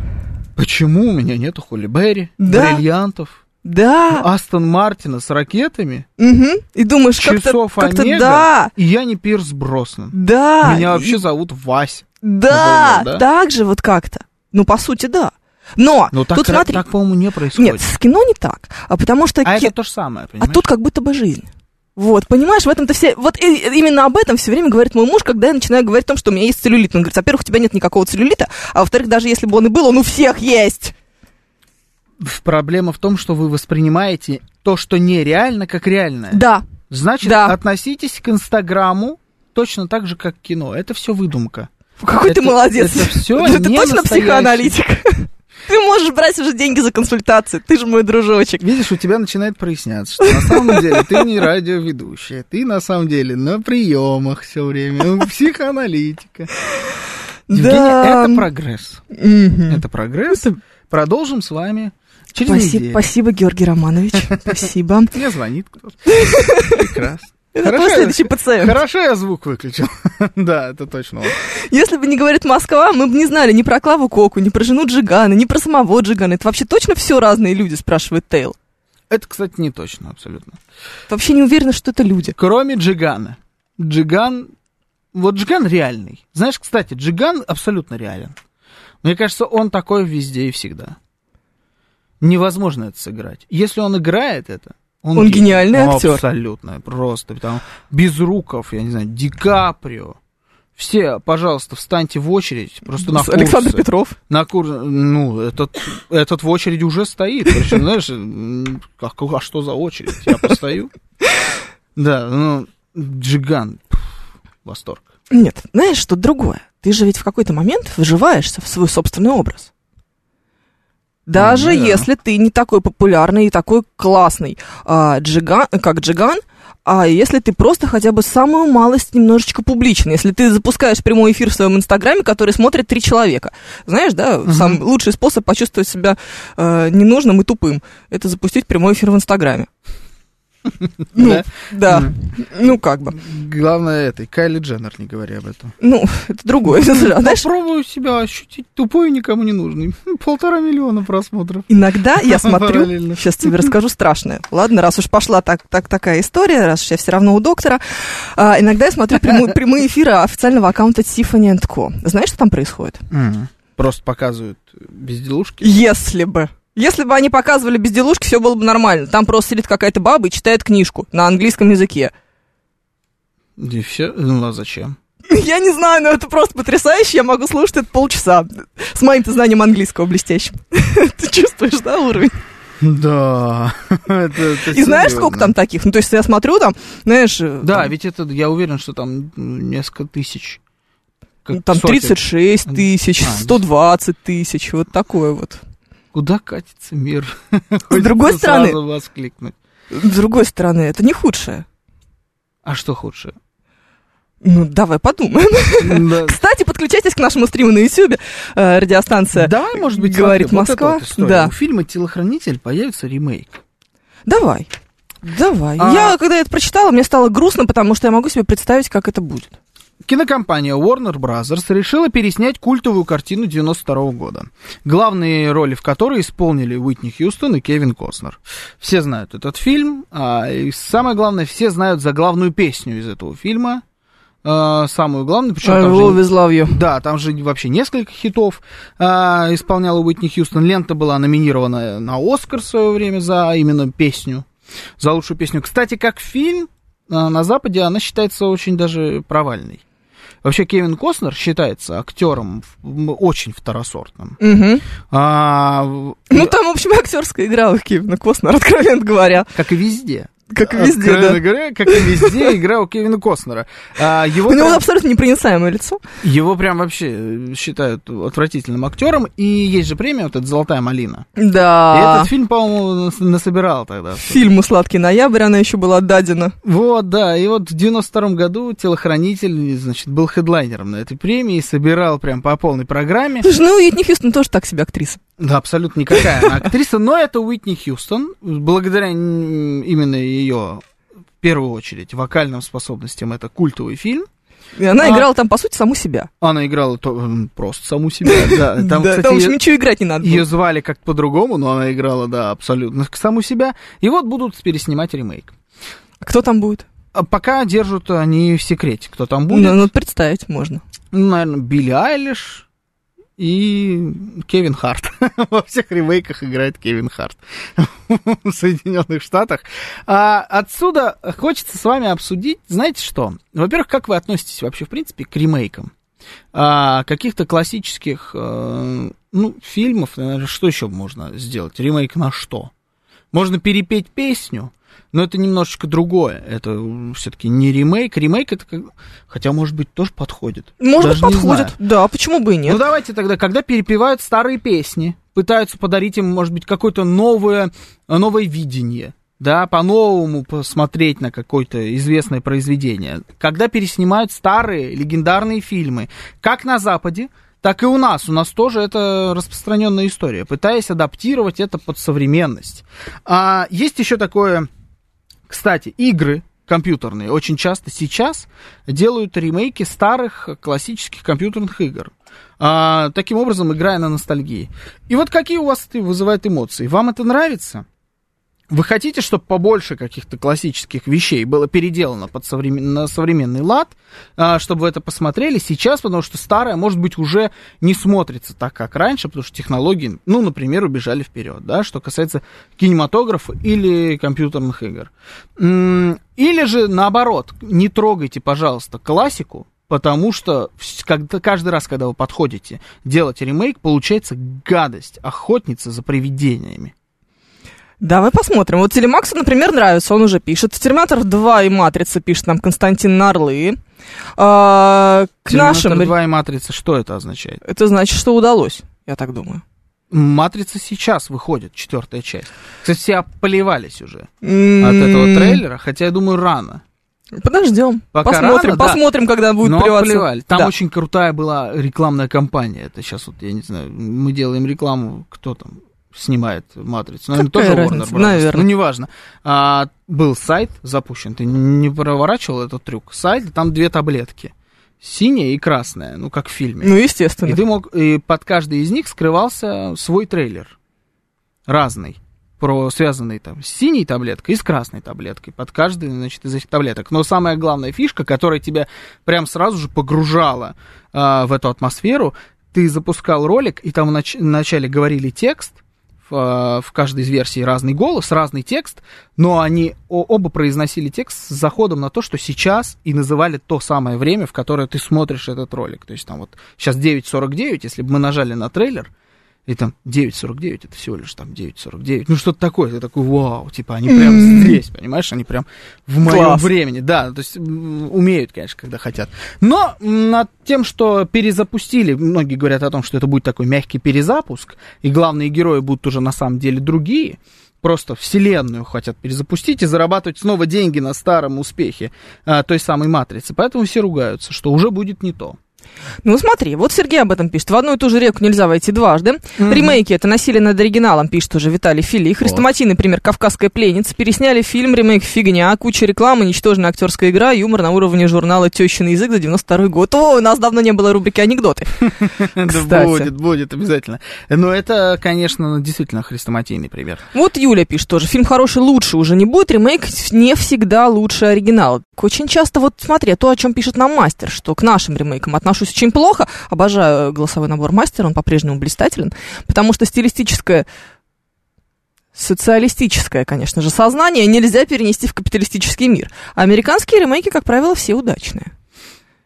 почему у меня нету Холли Берри, Да. бриллиантов, Да. Астон Мартина с ракетами, Мгм. И думаешь, как-то, часов как-то Омега, да, и я не Пирс Броснан. да. Меня И- вообще зовут Вася. Да, Например, да? так же вот как-то. Ну, по сути, да. Но, Но так, тут ра- смотри, так, по-моему, не происходит. нет, с кино не так, а потому что... а ки- это то же самое, А понимаешь? тут как будто бы жизнь. Вот, понимаешь, в этом-то все... Вот и- именно об этом все время говорит мой муж, когда я начинаю говорить о том, что у меня есть целлюлит. Он говорит, во-первых, у тебя нет никакого целлюлита, а во-вторых, даже если бы он и был, он у всех есть. Проблема в том, что вы воспринимаете то, что нереально, как реальное. Да, Значит, Да. относитесь к Инстаграму точно так же, как к кино. Это все выдумка. какой ты Это- молодец. это всё Ты не точно настоящее. психоаналитик. Ты можешь брать уже деньги за консультацию, ты же мой дружочек. Видишь, у тебя начинает проясняться, что на самом деле ты не радиоведущая, ты на самом деле на приемах все время, у психоаналитика. Евгения, Да. это прогресс. Мгм. Это прогресс. Продолжим с вами через Спасибо, неделю. спасибо, Георгий Романович. Спасибо. Мне звонит кто-то. Прекрасно. Это Хорошо, твой я- следующий пациент. Хорошо, я звук выключил. Да, это точно он. Если бы не говорит Москва, мы бы не знали ни про Клаву Коку, ни про жену Джигана, ни про самого Джигана. Это вообще точно все разные люди, спрашивает Тейл. Это, кстати, не точно абсолютно. Вообще не уверена, что это люди. Кроме Джигана. Джиган... Вот Джиган реальный. Знаешь, кстати, Джиган абсолютно реален. Мне кажется, он такой везде и всегда. Невозможно это сыграть. Если он играет это... Он гений. гениальный Ну, актер. Абсолютно. Просто там Безруков, я не знаю, Ди Каприо. Все, пожалуйста, встаньте в очередь. Просто на курсы. Александр Петров. На курс, ну, этот, этот в очереди уже стоит. Причем, знаешь, м, как, а что за очередь? Я постою. Да, ну, Джиган, пф, восторг. Нет, знаешь, что другое. Ты же ведь в какой-то момент вживаешься в свой собственный образ. Даже Ну, да. если ты не такой популярный и такой классный, а, Джиган, как Джиган, а если ты просто хотя бы самую малость немножечко публичный, если ты запускаешь прямой эфир в своем инстаграме, который смотрит три человека. Знаешь, да, Мгм. самый лучший способ почувствовать себя э, ненужным и тупым — это запустить прямой эфир в инстаграме. Ну, Да? да. Мгм. Ну, как бы. Главное этой, Кайли Дженнер, не говори об этом. Ну, это другое. Знаешь, Попробую себя ощутить тупой и никому не нужный. Полтора миллиона просмотров. иногда я смотрю, Параллельно. сейчас тебе расскажу страшное. Ладно, раз уж пошла так, так, такая история, раз уж я все равно у доктора, а, иногда я смотрю прямой- прямые эфиры официального аккаунта Tiffany энд Co. Знаешь, что там происходит? Мгм. Просто показывают безделушки. Если бы. Если бы они показывали безделушки, все было бы нормально. Там просто сидит какая-то баба и читает книжку на английском языке. И все. Ну, а зачем? Я не знаю, но это просто потрясающе. Я могу слушать это полчаса. С моим-то знанием английского блестящим. Ты чувствуешь, да, уровень? Да. Это- это И знаешь, серьезно. сколько там таких? Ну, то есть я смотрю там, знаешь... Да, там, ведь это, я уверен, что там ну, несколько тысяч. Как там сотен. тридцать шесть тысяч, А, сто двадцать тысяч, вот такое вот. Куда катится мир? С другой Хочется стороны- сразу воскликнуть. С другой стороны, это не худшее. А что худшее? Ну, давай подумаем. Да. Кстати, подключайтесь к нашему стриму на YouTube. э, Радиостанция Давай, может быть, «Говорит смотри, вот Москва». эта вот история. Да. У фильма «Телохранитель» появится ремейк. Давай. Давай. А- Я, когда это прочитала, мне стало грустно, потому что я могу себе представить, как это будет. Кинокомпания Warner Bros. Решила переснять культовую картину девяносто второго года, главные роли в которой исполнили Уитни Хьюстон и Кевин Костнер. Все знают этот фильм, а, и самое главное, все знают заглавную песню из этого фильма, а, самую главную, причем I там же- always love you. Да, там же вообще несколько хитов а, исполняла Уитни Хьюстон. Лента была номинирована на Оскар в свое время за именно песню, за лучшую песню. Кстати, как фильм а, на Западе она считается очень даже провальной. Вообще Кевин Костнер считается актером в- очень второсортным. Мгм. А, в- Ну, там, в общем, актерская игра у Кевина Костнера, откровенно говоря. как и везде. Как и везде, Откровенно да. говоря, как и везде, игра у Кевина Костнера. А, его У него прям, абсолютно непроницаемое лицо. его прям вообще считают отвратительным актером. И есть же премия, вот эта «Золотая малина». И Да. этот фильм, по-моему, нас- насобирал тогда. Фильму «Сладкий ноябрь» она еще была отдадена. Вот, да, и вот в девяносто втором году «Телохранитель», значит, был хедлайнером на этой премии, собирал прям по полной программе. Слушай, ну Уитни Хьюстон тоже так себе актриса. Да, абсолютно никакая она актриса, но это Уитни Хьюстон, благодаря м, именно ее, в первую очередь, вокальным способностям, это культовый фильм. И она А. играла там, по сути, саму себя. Она играла то, м, просто саму себя, да. Там, Да, кстати, там уж ее- ничего играть не надо было. ее звали как-то по-другому, но она играла, да, абсолютно саму себя. И вот будут переснимать ремейк. Кто там будет? А пока держат они в секрете, кто там будет. Ну, ну, представить можно. Ну, наверное, Билли Айлиш и Кевин Харт. Во всех ремейках играет Кевин Харт в Соединенных Штатах. А отсюда хочется с вами обсудить, знаете что? Во-первых, как вы относитесь вообще, в принципе, к ремейкам? А, каких-то классических, э, ну, фильмов, наверное, что еще можно сделать? Ремейк на что? Можно перепеть песню, но это немножечко другое. Это все-таки не ремейк. Ремейк это как... Хотя, может быть, тоже подходит. Может Даже быть, не подходит. знаю. Да, почему бы и нет? Ну, давайте тогда, когда перепевают старые песни, пытаются подарить им, может быть, какое-то новое, новое видение, да, по-новому посмотреть на какое-то известное произведение. Когда переснимают старые легендарные фильмы, как на Западе, так и у нас. У нас тоже это распространенная история, пытаясь адаптировать это под современность. А есть еще такое, кстати, игры компьютерные очень часто сейчас делают ремейки старых классических компьютерных игр. А, таким образом, играя на ностальгии. И вот какие у вас это вызывает эмоции? Вам это нравится? Вы хотите, чтобы побольше каких-то классических вещей было переделано под современ... на современный лад, а, чтобы вы это посмотрели сейчас, потому что старое, может быть, уже не смотрится так, как раньше, потому что технологии, ну, например, убежали вперед, да, что касается кинематографа или компьютерных игр. М- Или же, наоборот, не трогайте, пожалуйста, классику, потому что когда, каждый раз, когда вы подходите делать ремейк, получается гадость, охотница за привидениями. Давай посмотрим. Вот Телемаксу, например, нравится, он уже пишет. «Терминатор два» и «Матрица» пишет нам Константин Нарлы. А, к «Терминатор нашим... два» и «Матрица», что это означает? Это значит, что удалось, я так думаю. «Матрица» сейчас выходит, четвертая часть. Кстати, все поливались уже М-м-м. от этого трейлера, хотя, я думаю, рано. Подождем. Пока посмотрим, рано, да. посмотрим, когда будет Но плеваться. поливали. Там Да. очень крутая была рекламная кампания. Это сейчас вот, я не знаю, мы делаем рекламу, кто там снимает «Матрицу». Наверное, Какая тоже разница? Warner Bros. Наверное. Ну, неважно. А, был сайт запущен, ты не проворачивал этот трюк. Сайт, там две таблетки. Синяя и красная, ну, как в фильме. Ну, естественно. И ты мог, и под каждой из них скрывался свой трейлер. Разный. Про связанный там с синей таблеткой и с красной таблеткой. Под каждой, значит, из этих таблеток. Но самая главная фишка, которая тебя прям сразу же погружала а, в эту атмосферу, ты запускал ролик, и там внач- вначале говорили текст, в, в каждой из версий разный голос, разный текст, но они о- оба произносили текст с заходом на то, что сейчас, и называли то самое время, в которое ты смотришь этот ролик. То есть там вот сейчас девять сорок девять, если бы мы нажали на трейлер, и там девять сорок девять, это всего лишь там девять сорок девять, ну что-то такое, ты такой, вау, типа они прям здесь, понимаешь, они прям в моем Класс. времени, да, то есть м, умеют, конечно, когда хотят. Но м, над тем, что перезапустили, многие говорят о том, что это будет такой мягкий перезапуск, и главные герои будут уже на самом деле другие, просто вселенную хотят перезапустить и зарабатывать снова деньги на старом успехе а, той самой «Матрицы», поэтому все ругаются, что уже будет не то. Ну, смотри, вот Сергей об этом пишет. В одну и ту же реку нельзя войти дважды. Mm-hmm. Ремейки — это насилие над оригиналом, пишет уже Виталий Фили. Хрестоматийный пример «Кавказская пленница». Пересняли фильм, ремейк фигня, куча рекламы, ничтожная актерская игра, юмор на уровне журнала «Тещин язык» за девяносто второй год. О, у нас давно не было рубрики «Анекдоты». Да будет, будет обязательно. Но это, конечно, действительно хрестоматийный пример. Вот Юля пишет тоже. Фильм хороший, лучше уже не будет. Ремейк не всегда лучше оригинала. Очень часто, вот смотри, то, о чем пишет нам Мастер, что к нашим ремейкам отношусь очень плохо. Обожаю голосовой набор Мастера, он по-прежнему блистателен. Потому что стилистическое, социалистическое, конечно же, сознание нельзя перенести в капиталистический мир. А американские ремейки, как правило, все удачные.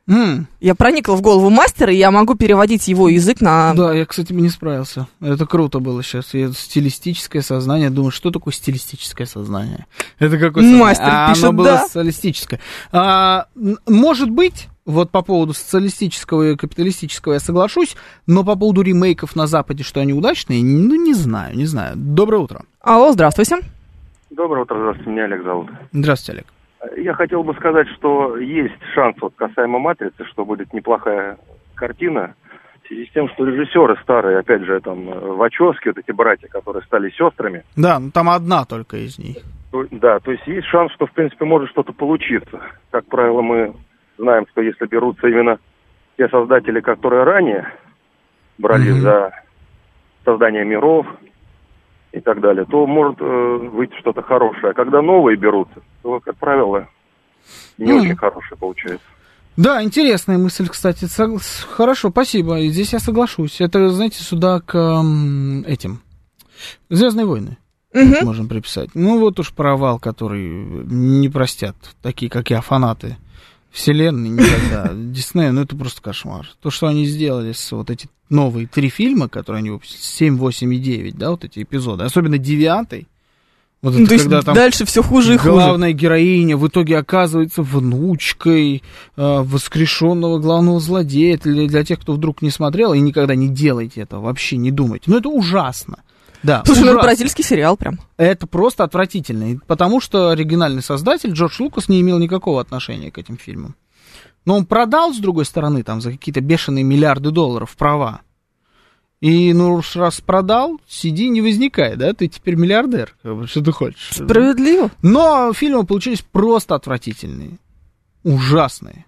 Mm. Я проникла в голову мастера, и я могу переводить его язык на... Да, я, кстати, бы не справился. Это круто было сейчас. Я, стилистическое сознание. Думаю, что такое стилистическое сознание? Это какое сознание? Мастер а пишет, оно было да. социалистическое. А, может быть, вот по поводу социалистического и капиталистического я соглашусь, но по поводу ремейков на Западе, что они удачные, ну, не знаю, не знаю. Доброе утро. Алло, здравствуйте. Доброе утро, здравствуйте, меня Олег зовут. Здравствуйте, Олег. Я хотел бы сказать, что есть шанс вот касаемо «Матрицы», что будет неплохая картина, в связи с тем, что режиссеры старые, опять же, там, Вачовски, вот эти братья, которые стали сестрами. Да, ну там одна только из них. То, да, то есть есть шанс, что, в принципе, может что-то получиться. Как правило, мы знаем, что если берутся именно те создатели, которые ранее брали mm-hmm. за создание миров и так далее, то может э, выйти что-то хорошее. А когда новые берутся, то, как правило, не mm. очень хорошее получается. Да, интересная мысль, кстати. Сог... Хорошо, спасибо. Здесь я соглашусь. Это, знаете, сюда к м, этим. «Звездные войны» mm-hmm. можем приписать. Ну, вот уж провал, который не простят такие, как я, фанаты вселенной никогда. Диснея, ну, это просто кошмар. То, что они сделали с вот эти новые три фильма, которые они выпустили, семь, восемь и девять, да, вот эти эпизоды, особенно девятый. Вот это, ну, то когда есть там дальше все хуже и хуже. Главная героиня в итоге оказывается внучкой э, воскрешенного главного злодея. Для, для тех, кто вдруг не смотрел, и никогда не делайте этого, вообще не думайте. Но это ужасно. Да, слушай, ужасно. Ну это бразильский сериал прям. Это просто отвратительно, потому что оригинальный создатель Джордж Лукас не имел никакого отношения к этим фильмам. Но он продал, с другой стороны, там за какие-то бешеные миллиарды долларов права. И, ну, уж раз продал, сиди, не возникай, да, ты теперь миллиардер, что ты хочешь. Справедливо. Но фильмы получились просто отвратительные, ужасные.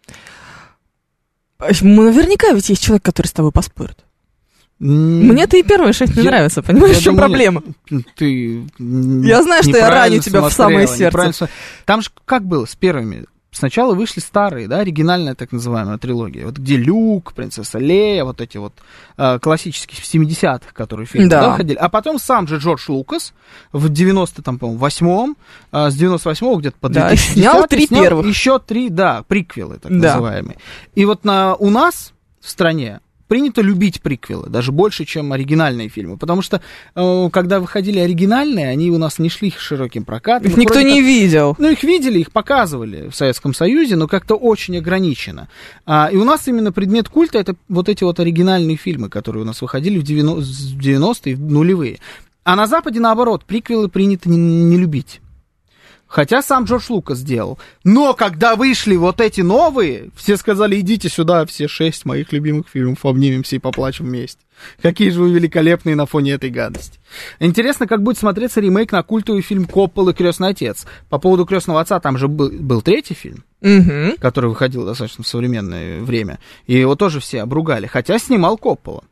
Наверняка ведь есть человек, который с тобой поспорит. Мне-то и первая шесть не я, нравится, понимаешь, в чем думаю, проблема? Ты я знаю, что я раню тебя в самое сердце. Там же как было с первыми? Сначала вышли старые, да, оригинальная так называемая трилогия, вот где Люк, принцесса Лея, вот эти вот э, классические в семидесятых, которые фильмы да. Да, ходили. А потом сам же Джордж Лукас в девяносто, там, по-моему, восьмом, э, с девяносто восьмого где-то по две тысячи десятый снял три снял первых. Еще три, да, приквелы так да. называемые. И вот на, у нас в стране принято любить приквелы, даже больше, чем оригинальные фильмы, потому что, э, когда выходили оригинальные, они у нас не шли широким прокатом. Их никто не как... видел. Ну, их видели, их показывали в Советском Союзе, но как-то очень ограничено. А, и у нас именно предмет культа — это вот эти вот оригинальные фильмы, которые у нас выходили в девяностые, в нулевые. А на Западе, наоборот, приквелы принято не, не любить. Хотя сам Джордж Лукас сделал. Но когда вышли вот эти новые, все сказали, идите сюда, все шесть моих любимых фильмов, обнимемся и поплачем вместе. Какие же вы великолепные на фоне этой гадости. Интересно, как будет смотреться ремейк на культовый фильм Копполы «Крестный отец». По поводу «Крестного отца» там же был, был третий фильм, угу. который выходил достаточно в современное время. И его тоже все обругали, хотя снимал Коппола.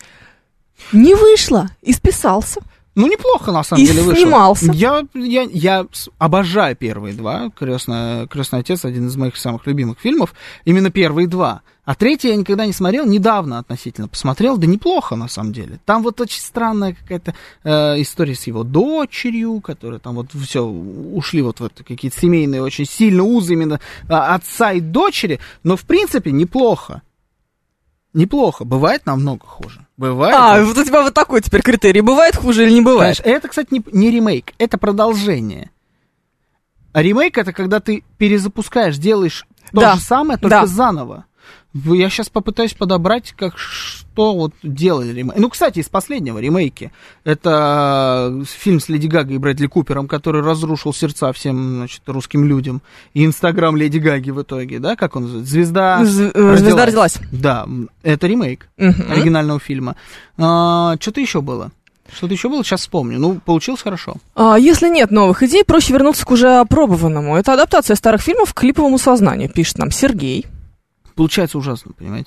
Не вышло, и списался. Ну, неплохо, на самом и деле, вышло. Снимался. Я, я, я обожаю первые два. «Крестный, «Крестный отец» — один из моих самых любимых фильмов. Именно первые два. А третий я никогда не смотрел, недавно относительно посмотрел. Да неплохо, на самом деле. Там вот очень странная какая-то э, история с его дочерью, которая там вот все ушли вот в это, какие-то семейные очень сильно узы именно э, отца и дочери. Но, в принципе, неплохо. Неплохо. Бывает намного хуже. Бывает. А, вот у тебя вот такой теперь критерий. Бывает хуже или не бывает? Знаешь, это, кстати, не, не ремейк, это продолжение. А ремейк — это когда ты перезапускаешь, делаешь то да. же самое, только да. заново. Я сейчас попытаюсь подобрать, как что вот делали ремейки. Ну, кстати, из последнего ремейки. Это фильм с Леди Гагой и Брэдли Купером, который разрушил сердца всем, значит, русским людям. И Инстаграм Леди Гаги в итоге, да, как он называется? Звезда З- родилась. Звезда родилась. Да, это ремейк uh-huh. оригинального фильма. А, что-то еще было. Что-то еще было, сейчас вспомню. Ну, получилось хорошо. А, если нет новых идей, проще вернуться к уже опробованному. Это адаптация старых фильмов к клиповому сознанию, пишет нам Сергей. Получается ужасно, понимаете?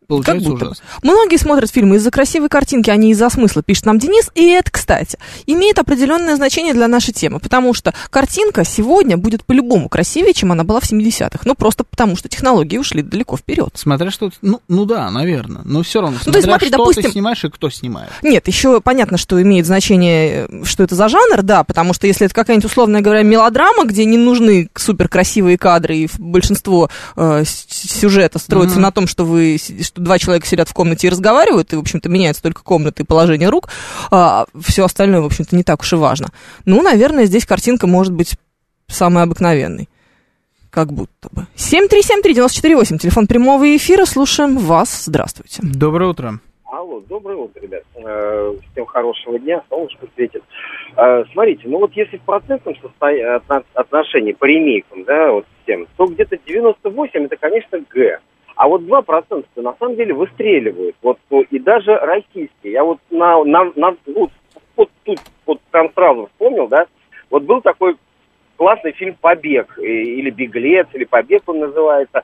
Получается как будто ужасно. Многие смотрят фильмы из-за красивой картинки, а не из-за смысла, пишет нам Денис. И это, кстати, имеет определенное значение для нашей темы, потому что картинка сегодня будет по-любому красивее, чем она была в семидесятых. Ну, просто потому что технологии ушли далеко вперед. Смотря что... Ну, ну да, наверное. Но все равно, смотря ну, то есть, смотри, что допустим, ты снимаешь и кто снимает. Нет, еще понятно, что имеет значение, что это за жанр, да, потому что если это какая-нибудь, условно говоря, мелодрама, где не нужны суперкрасивые кадры, и большинство э, сюжета строится mm-hmm. на том, что вы, что два человека сидят в комнате и разговаривают, и, в общем-то, меняется только комната и положение рук, а все остальное, в общем-то, не так уж и важно. Ну, наверное, здесь картинка может быть самой обыкновенной. Как будто бы. семь три семь три девять четыре восемь, телефон прямого эфира, слушаем вас. Здравствуйте. Доброе утро. Алло, доброе утро, ребят. Всем хорошего дня, солнышко светит. Смотрите, ну вот если в процентном отношении по ремейкам, да, вот всем, то где-то девяносто восемь это, конечно, Г. А вот два процента на самом деле выстреливают. Вот, и даже российские. Я вот на, на, на вот, вот тут вот там сразу вспомнил, да, вот был такой классный фильм «Побег», или «Беглец», или «Побег» он называется,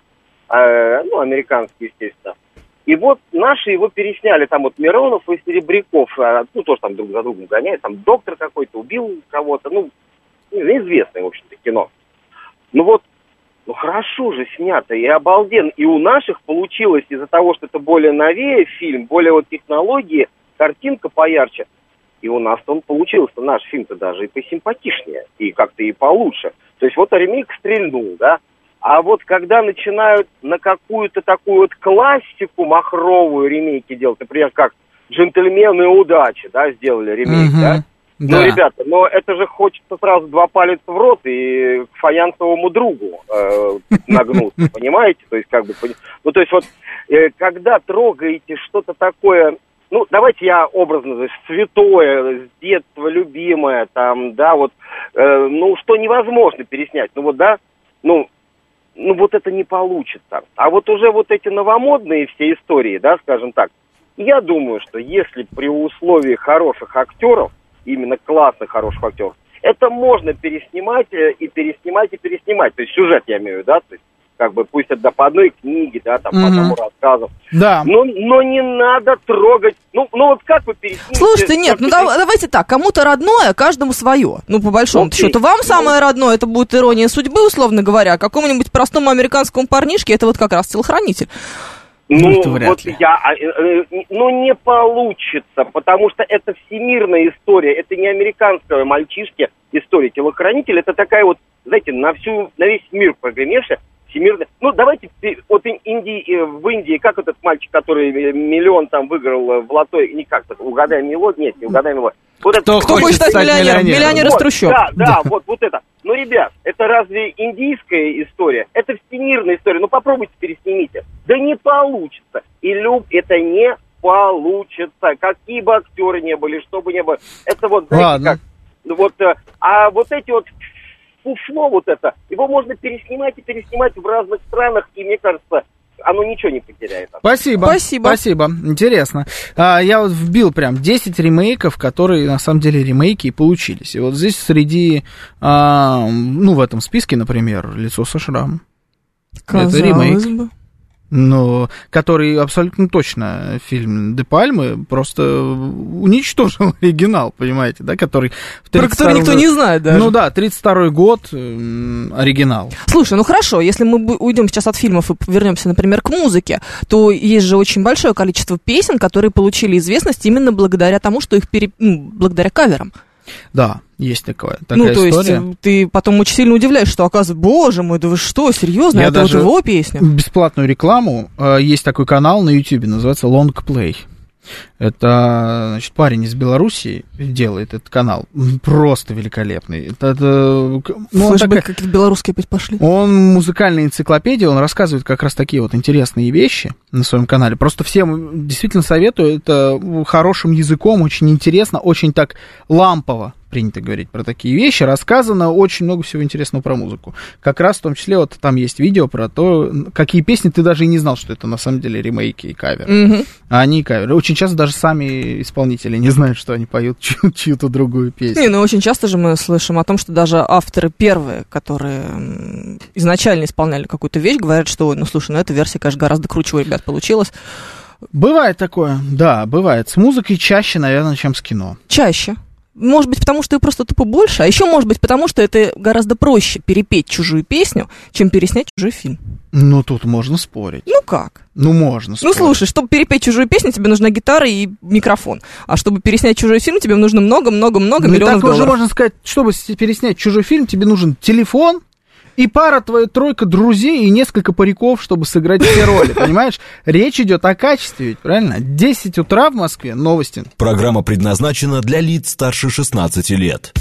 э, ну, американский, естественно. И вот наши его пересняли, там вот Миронов и Серебряков, ну, тоже там друг за другом гоняют, там доктор какой-то убил кого-то, ну, известное, в общем-то, кино. Ну вот, ну хорошо же снято и обалденно. И у наших получилось из-за того, что это более новее фильм, более вот технологии, картинка поярче. И у нас-то он получился, наш фильм-то даже и посимпатичнее, и как-то и получше. То есть вот ремейк стрельнул, да. А вот когда начинают на какую-то такую вот классику махровую ремейки делать, например, как «Джентльмены удачи», да, сделали ремейк, uh-huh. да. Да. Ну, ребята, но это же хочется сразу два пальца в рот и к фаянсовому другу э, нагнуться, понимаете? То есть, как бы, ну, то есть, вот, э, когда трогаете что-то такое, ну, давайте я образно, то есть, святое, с детства любимое, там, да, вот, э, ну, что невозможно переснять, ну, вот, да, ну, ну, вот это не получится. А вот уже вот эти новомодные все истории, да, скажем так, я думаю, что если при условии хороших актеров, именно классных, хороших актеров, это можно переснимать и переснимать и переснимать. То есть сюжет, я имею в виду, да, то есть как бы пусть это по одной книге, да, там, mm-hmm. по одному рассказу. Да. Но, но не надо трогать. Ну, ну вот как вы переснимете? Слушайте, нет, ну да, давайте так, кому-то родное, каждому свое. Ну, по большому okay. счету. Вам ну, самое родное, это будет «Ирония судьбы», условно говоря, а какому-нибудь простому американскому парнишке это вот как раз «Телохранитель». Ну, ну вот ли. я, э, э, ну, не получится, потому что это всемирная история, это не американская мальчишки история. «Телохранитель» это такая вот, знаете, на всю, на весь мир прогремевшая всемирная. Ну, давайте, вот Индии, в Индии, как этот мальчик, который миллион там выиграл в лото, не как так, угадай мелодию, нет, не угадай мелодию. Вот Кто, это, кто хочет стать миллионером? Миллионер из трущоб. Да, да, да, вот, вот это. Ну, ребят, это разве индийская история? Это всемирная история. Ну, попробуйте переснимите. Да не получится. И люб, это не получится. Какие бы актеры не были, что бы ни было. Это вот, знаете, Ладно. как... Вот, а вот эти вот фуфло вот это, его можно переснимать и переснимать в разных странах, и мне кажется, оно ничего не потеряет. Спасибо. Спасибо. Спасибо. Интересно. А, я вот вбил прям десять ремейков, которые на самом деле ремейки и получились. И вот здесь среди, а, ну, в этом списке, например, «Лицо со шрамом». Казалось это ремейк. бы. Но, который абсолютно точно фильм Де Пальмы просто уничтожил оригинал, понимаете, да, который... Про который никто не знает даже. Ну да, тридцать второй год, э, оригинал. Слушай, ну хорошо, если мы уйдем сейчас от фильмов и вернемся, например, к музыке, то есть же очень большое количество песен, которые получили известность именно благодаря тому, что их пере... ну, благодаря каверам. Да, есть такое, такая ну, то история. есть ты потом очень сильно удивляешься, что, оказывается, боже мой, да вы что, серьезно, Я это вот его песня? Бесплатную рекламу, есть такой канал на Ютубе, называется Long Play. Это, значит, парень из Белоруссии делает этот канал, просто великолепный. Это, это, ну, Флэшбэк какие-то белорусские опять пошли. Он музыкальная энциклопедия, он рассказывает как раз такие вот интересные вещи на своем канале. Просто всем действительно советую, это хорошим языком, очень интересно, очень так лампово принято говорить про такие вещи, рассказано очень много всего интересного про музыку. Как раз в том числе вот там есть видео про то, какие песни ты даже и не знал, что это на самом деле ремейки и каверы. Mm-hmm. А они каверы. Очень часто даже сами исполнители не знают, что они поют чью- чью-то другую песню. Не, ну очень часто же мы слышим о том, что даже авторы первые, которые изначально исполняли какую-то вещь, говорят, что, ну слушай, ну эта версия, конечно, гораздо круче у ребят. ребят получилось. Бывает такое, да, бывает. С музыкой чаще, наверное, чем с кино. Чаще. Может быть, потому что ее просто тупо больше, а еще может быть, потому что это гораздо проще перепеть чужую песню, чем переснять чужой фильм. Ну, тут можно спорить. Ну как? Ну, можно спорить. Ну, слушай, чтобы перепеть чужую песню, тебе нужна гитара и микрофон. А чтобы переснять чужой фильм, тебе нужно много-много-много ну, миллионов так долларов. уже можно сказать, чтобы переснять чужой фильм, тебе нужен телефон и пара твоя тройка друзей и несколько париков, чтобы сыграть все роли, понимаешь? Речь идет о качестве, ведь, правильно? десять утра в Москве, новости. Программа предназначена для лиц старше шестнадцати лет.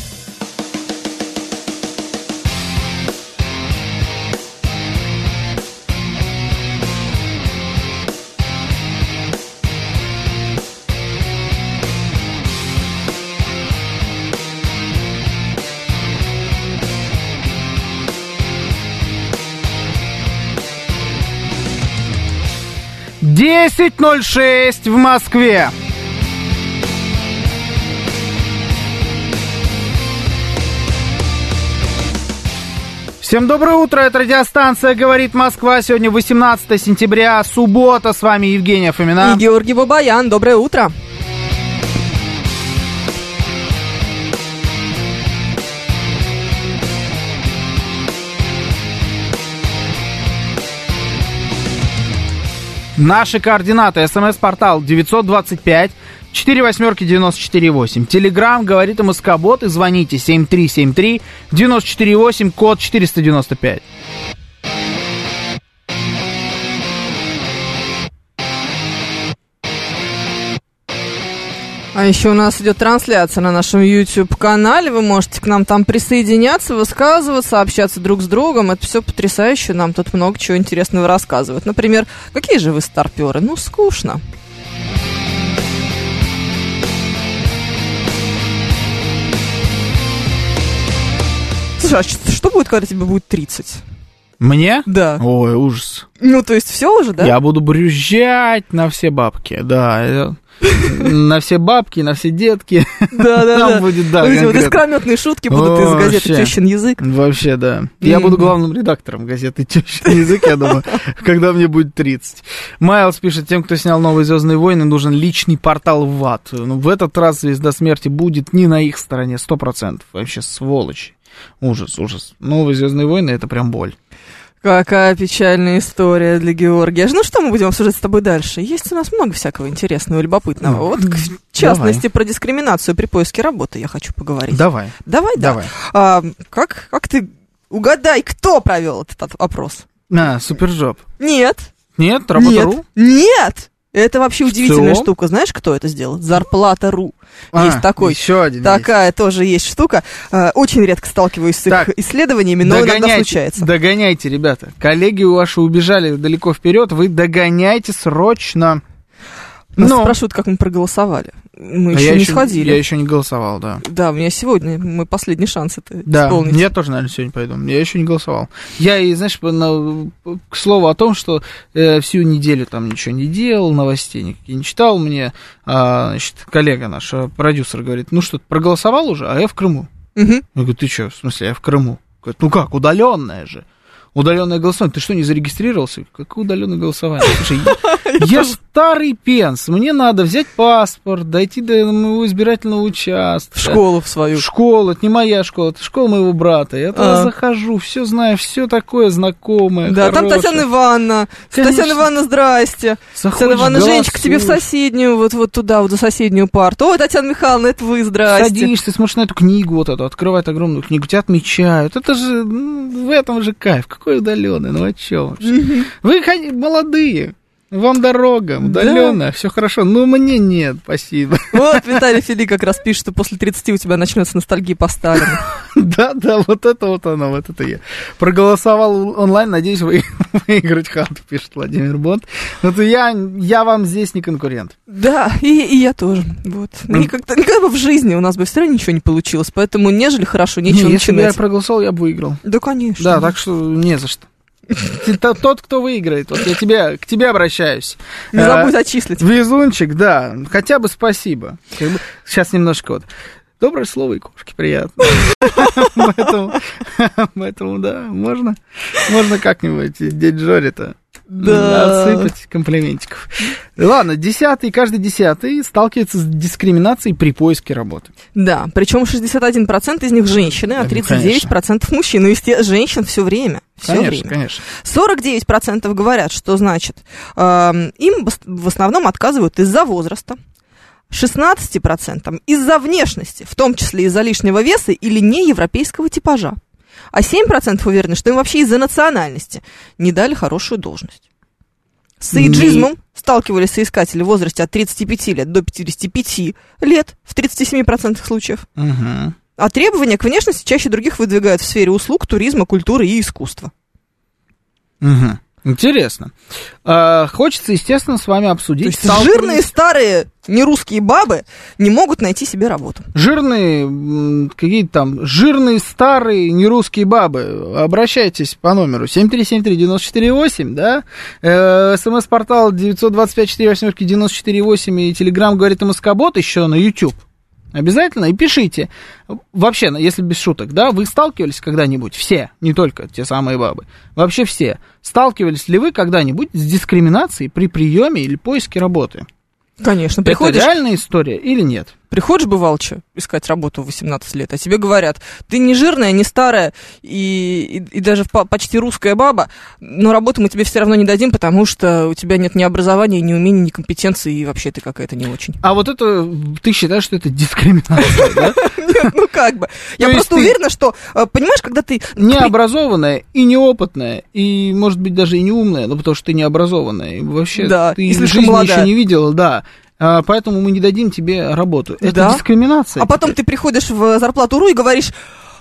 десять ноль шесть в Москве. Всем доброе утро, это радиостанция «Говорит Москва». Сегодня восемнадцатое сентября, суббота. С вами Евгения Фомина. И Георгий Бабаян. Доброе утро. Наши координаты. СМС-портал девятьсот двадцать пять четыре восьмерки девяносто четыре восемь. Телеграм «Говорит МСК-бот» и звоните семь три семь три девяносто четыре восемь, код четыреста девяносто пять. А еще у нас идет трансляция на нашем YouTube-канале. Вы можете к нам там присоединяться, высказываться, общаться друг с другом. Это все потрясающе. Нам тут много чего интересного рассказывают. Например, какие же вы старперы? Ну, скучно. Слушай, а что будет, когда тебе будет тридцать? Мне? Да. Ой, ужас. Ну, то есть все уже, да? Я буду брюзжать на все бабки, да. На все бабки, на все детки. Да, да, Там да. будет, да, вот искрометные шутки будут из газеты «Тещин язык». Вообще, да. Я буду главным редактором газеты «Тещин язык», я думаю, когда мне будет тридцать. Майлз пишет: тем, кто снял «Новые Звездные войны», нужен личный портал в ад. Ну, в этот раз «Звезда смерти» будет не на их стороне, сто процентов. Вообще, сволочи. Ужас, ужас. «Новые Звездные войны» — это прям боль. Какая печальная история для Георгия. Ну что мы будем обсуждать с тобой дальше? Есть у нас много всякого интересного и любопытного. Ну, вот, в частности, давай. Про дискриминацию при поиске работы я хочу поговорить. Давай. Давай, да. Давай. А, как, как ты... Угадай, кто провел этот опрос? А, Супержоп. Нет. Нет? Работа.ру? Нет. Нет. Это вообще В удивительная целом? штука. Знаешь, кто это сделал? Зарплата.ру. А, есть такой. Еще один Такая есть. тоже есть штука. Очень редко сталкиваюсь с так, их исследованиями, но иногда случается. Догоняйте, ребята. Коллеги ваши убежали далеко вперед. Вы догоняйте срочно. Нас Но... спрашивают, как мы проголосовали. Мы а еще я не еще, сходили. Я еще не голосовал, да. Да, у меня сегодня мой последний шанс это да, исполнить. Я тоже, наверное, сегодня пойду. Я еще не голосовал. Я, и, знаешь, на, к слову о том, что э, всю неделю там ничего не делал, новостей никаких не читал, мне а, значит, коллега наш, продюсер, говорит: ну что, ты проголосовал уже? А я в Крыму. Угу. Я говорю: ты что, в смысле, я в Крыму? Говорит: ну как, удаленное же. Удаленное голосование. Ты что, не зарегистрировался? Какое удаленное голосование? Слушай, я старый пенс. Мне надо взять паспорт, дойти до моего избирательного участка. В школу в свою. В школу. Это не моя школа, это школа моего брата. Я туда захожу, все знаю, все такое знакомое. Да, там Татьяна Ивановна. Татьяна Ивановна, здрасте. Татьяна Ивановна, Женечка, к тебе в соседнюю, вот, вот туда, вот за соседнюю парту. Ой, Татьяна Михайловна, это вы, здрасте. Садишься, смотришь на эту книгу вот эту, открывает огромную книгу, тебя отмечают. Это же, ну, в этом же кайф. Какой удаленный, ну о чем? Mm-hmm. Вы молодые, вам дорога, удаленная, да. Все хорошо, но мне нет, спасибо. Вот Виталий Фили как раз пишет, что после тридцати у тебя начнется ностальгия по Сталину. Да, да, вот это вот оно, вот это я. Проголосовал онлайн, надеюсь, вы выиграть хату, пишет Владимир Бонт. Вот я, я вам здесь не конкурент. Да, и, и я тоже. Вот. Никогда, никогда бы в жизни у нас бы все равно ничего не получилось, поэтому нежели хорошо, нечего не, начинать. Если бы я проголосовал, я бы выиграл. Да, конечно. Да, так что не за что. Тот, кто выиграет, вот я тебе, к тебе обращаюсь. Не забудь отчислить. Везунчик, да, хотя бы спасибо. Сейчас немножко вот. Доброе слово и кошки приятно. Поэтому, да, можно, можно как-нибудь дядь Жори-то Да. Отсыпать комплиментиков. Ладно, десятый, каждый десятый сталкивается с дискриминацией при поиске работы. Да, причем шестьдесят один процент из них женщины, а тридцать девять процентов мужчин. Ну, естественно, женщин все время. Все конечно, время. конечно. сорок девять процентов говорят, что, значит, э, им в основном отказывают из-за возраста. шестнадцать процентов из-за внешности, в том числе из-за лишнего веса или неевропейского типажа. А семь процентов уверены, что им вообще из-за национальности не дали хорошую должность. С эйджизмом сталкивались соискатели в возрасте от тридцати пяти лет до пятидесяти пяти лет в тридцати семи процентах случаев. Угу. А требования к внешности чаще других выдвигают в сфере услуг, туризма, культуры и искусства. Угу. Интересно. А, хочется, естественно, с вами обсудить. То есть жирные старые нерусские бабы не могут найти себе работу. Жирные, какие-то там, жирные старые нерусские бабы. Обращайтесь по номеру семь три семь три девять четыре восемь, да? Э, СМС-портал девять два пять четыре восемь девять четыре восемь и Телеграм говорит МСК-бот еще на YouTube. Обязательно и пишите. Вообще, если без шуток, да, вы сталкивались когда-нибудь, все, не только те самые бабы, вообще все, сталкивались ли вы когда-нибудь с дискриминацией при приеме или поиске работы? Конечно. Это приходишь... реальная история или нет? Приходишь, бывалче, искать работу в восемнадцать лет, а тебе говорят, ты не жирная, не старая и, и, и даже почти русская баба, но работу мы тебе все равно не дадим, потому что у тебя нет ни образования, ни умений, ни компетенции, и вообще ты какая-то не очень. А вот это, ты считаешь, что это дискриминация, да? Нет, ну как бы. Я просто уверена, что, понимаешь, когда ты... Необразованная и неопытная, и, может быть, даже и неумная, ну, потому что ты необразованная, и вообще ты жизни еще не видела, да. А, поэтому мы не дадим тебе работу. Это да? Дискриминация. А потом ты приходишь в зарплату.ру и говоришь,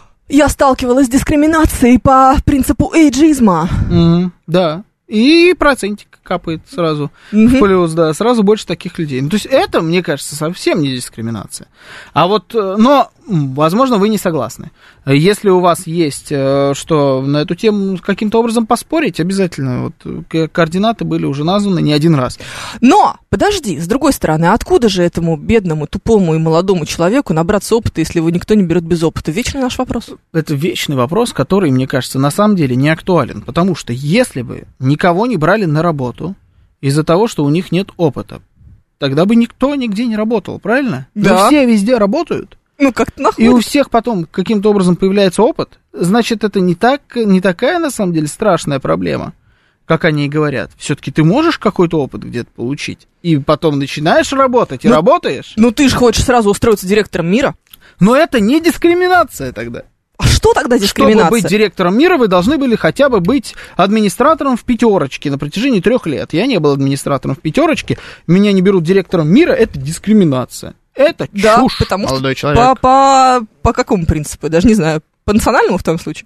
я сталкивалась с дискриминацией по принципу эйджизма. Mm-hmm, да. И процентик капает сразу mm-hmm. в плюс, да, сразу больше таких людей. Ну, то есть это, мне кажется, совсем не дискриминация. А вот, но, возможно, вы не согласны. Если у вас есть что на эту тему каким-то образом поспорить, обязательно, вот, координаты были уже названы не один раз. Но, подожди, с другой стороны, откуда же этому бедному, тупому и молодому человеку набраться опыта, если его никто не берет без опыта? Вечный наш вопрос. Это вечный вопрос, который, мне кажется, на самом деле не актуален, потому что если бы никого не брали на работу из-за того, что у них нет опыта, тогда бы никто нигде не работал, правильно? Да. Но все везде работают. Ну, как-то находится. И у всех потом каким-то образом появляется опыт, значит, это не, так, не такая, на самом деле, страшная проблема, как они и говорят. Все-таки ты можешь какой-то опыт где-то получить, и потом начинаешь работать, и ну, работаешь. Ну, ты же хочешь сразу устроиться директором мира. Но это не дискриминация тогда. А что тогда дискриминация? Чтобы быть директором мира, вы должны были хотя бы быть администратором в пятерочке на протяжении трех лет. Я не был администратором в пятерочке, меня не берут директором мира, это дискриминация. Это да, чушь, потому молодой что человек. По, по, по какому принципу? Даже не знаю. По национальному в том случае?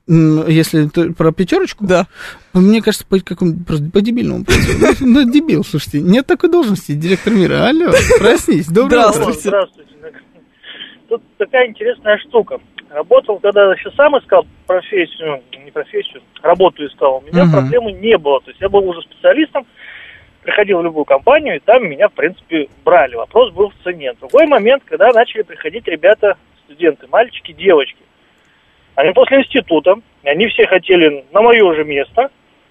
Если ты про пятерочку? Да. Мне кажется, по какому по дебильному принципу. Ну, дебил, слушайте. Нет такой должности, директор мира. Алло, проснись. Доброе утро. Здравствуйте. Тут такая интересная штука. Работал, когда еще сам искал профессию, не профессию, работу искал, у меня uh-huh. проблемы не было. То есть я был уже специалистом, приходил в любую компанию, и там меня, в принципе, брали. Вопрос был в цене. Другой момент, когда начали приходить ребята, студенты, мальчики, девочки. Они после института, они все хотели на мое же место.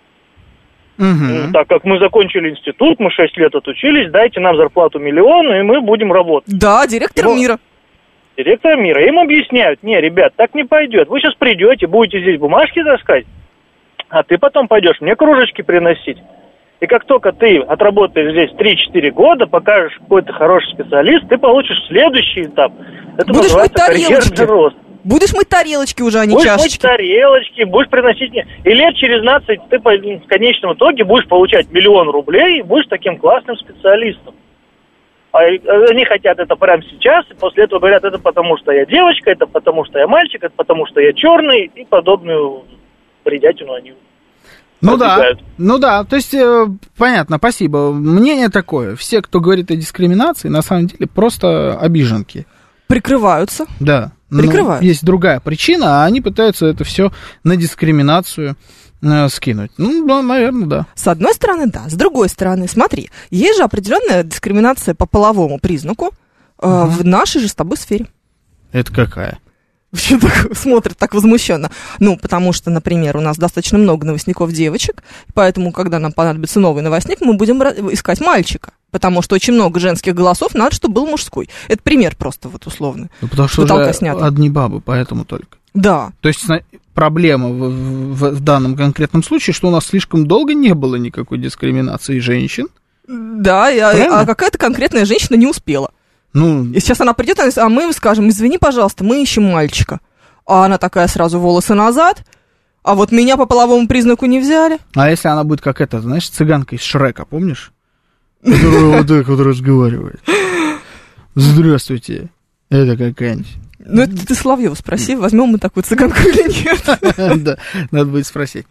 Uh-huh. Так как мы закончили институт, мы шесть лет отучились, дайте нам зарплату миллион, и мы будем работать. Да, директор Но... мира. Директор мира. Им объясняют, не, ребят, так не пойдет. Вы сейчас придете, будете здесь бумажки таскать, а ты потом пойдешь мне кружечки приносить. И как только ты отработаешь здесь три-четыре года, покажешь какой-то хороший специалист, ты получишь следующий эттап. Это будешь мыть тарелочки. Рост. Будешь мыть тарелочки уже, а не будешь чашечки. Будешь мыть тарелочки, будешь приносить... И лет через двенадцать ты в конечном итоге будешь получать миллион рублей и будешь таким классным специалистом. А они хотят это прямо сейчас, и после этого говорят, это потому что я девочка, это потому что я мальчик, это потому что я черный, и подобную бредятину они ну да, ну да, то есть, э, понятно, спасибо. Мнение такое, все, кто говорит о дискриминации, на самом деле просто обиженки. Прикрываются. Да. Прикрываются. Ну, есть другая причина, а они пытаются это все на дискриминацию скинуть. Ну, да, наверное, да. С одной стороны, да. С другой стороны, смотри, есть же определенная дискриминация по половому признаку э, угу. в нашей же с тобой сфере. Это какая? Почему так смотрят так возмущенно? Ну, потому что, например, у нас достаточно много новостников девочек, поэтому, когда нам понадобится новый новостник, мы будем искать мальчика. Потому что очень много женских голосов, надо, чтобы был мужской. Это пример просто вот условно. Ну, потому что уже снято. Одни бабы, поэтому только. Да. То есть проблема в, в, в данном конкретном случае, что у нас слишком долго не было никакой дискриминации женщин. Да, а, а какая-то конкретная женщина не успела. Ну, и сейчас она придет, а мы им скажем: извини, пожалуйста, мы ищем мальчика. А она такая сразу волосы назад, а вот меня по половому признаку не взяли. А если она будет как эта, знаешь, цыганка из Шрека, помнишь? Которая вот так вот разговаривает. Здравствуйте, это какая-нибудь. Ну, это ты Соловьева спроси, возьмем мы такую цыганку или нет. Да, надо будет спросить.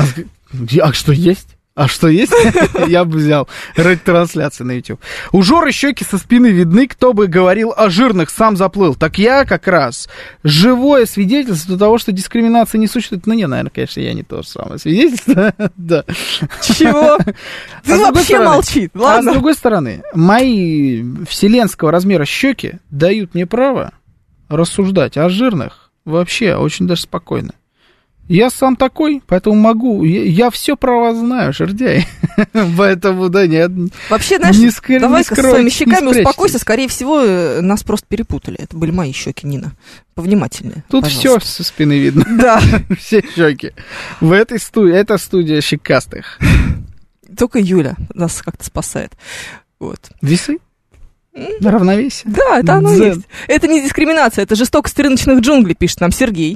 А что есть? А что есть? Я бы взял ради трансляции на YouTube. У Жоры щеки со спины видны, кто бы говорил о жирных, сам заплыл. Так я как раз живое свидетельство того, что дискриминация не существует. Ну, не, наверное, конечно, я не то же самое свидетельство. Да. Чего? Ты вообще молчи, ладно? А с другой стороны, мои вселенского размера щеки дают мне право рассуждать о жирных вообще очень даже спокойно. Я сам такой, поэтому могу. Я, я все про вас знаю, жердяй. Поэтому, да, нет. Вообще, знаешь, не скр... давай-ка не с своими щеками успокойся. Скорее всего, нас просто перепутали. Это были мои щеки, Нина. Повнимательнее. Тут все со спины видно. Да. Все щеки. В этой студии, это студия щекастых. Только Юля нас как-то спасает. Вот. Весы? На равновесие? Да, это оно есть. Это не дискриминация, это жестокость рыночных джунглей, пишет нам Сергей.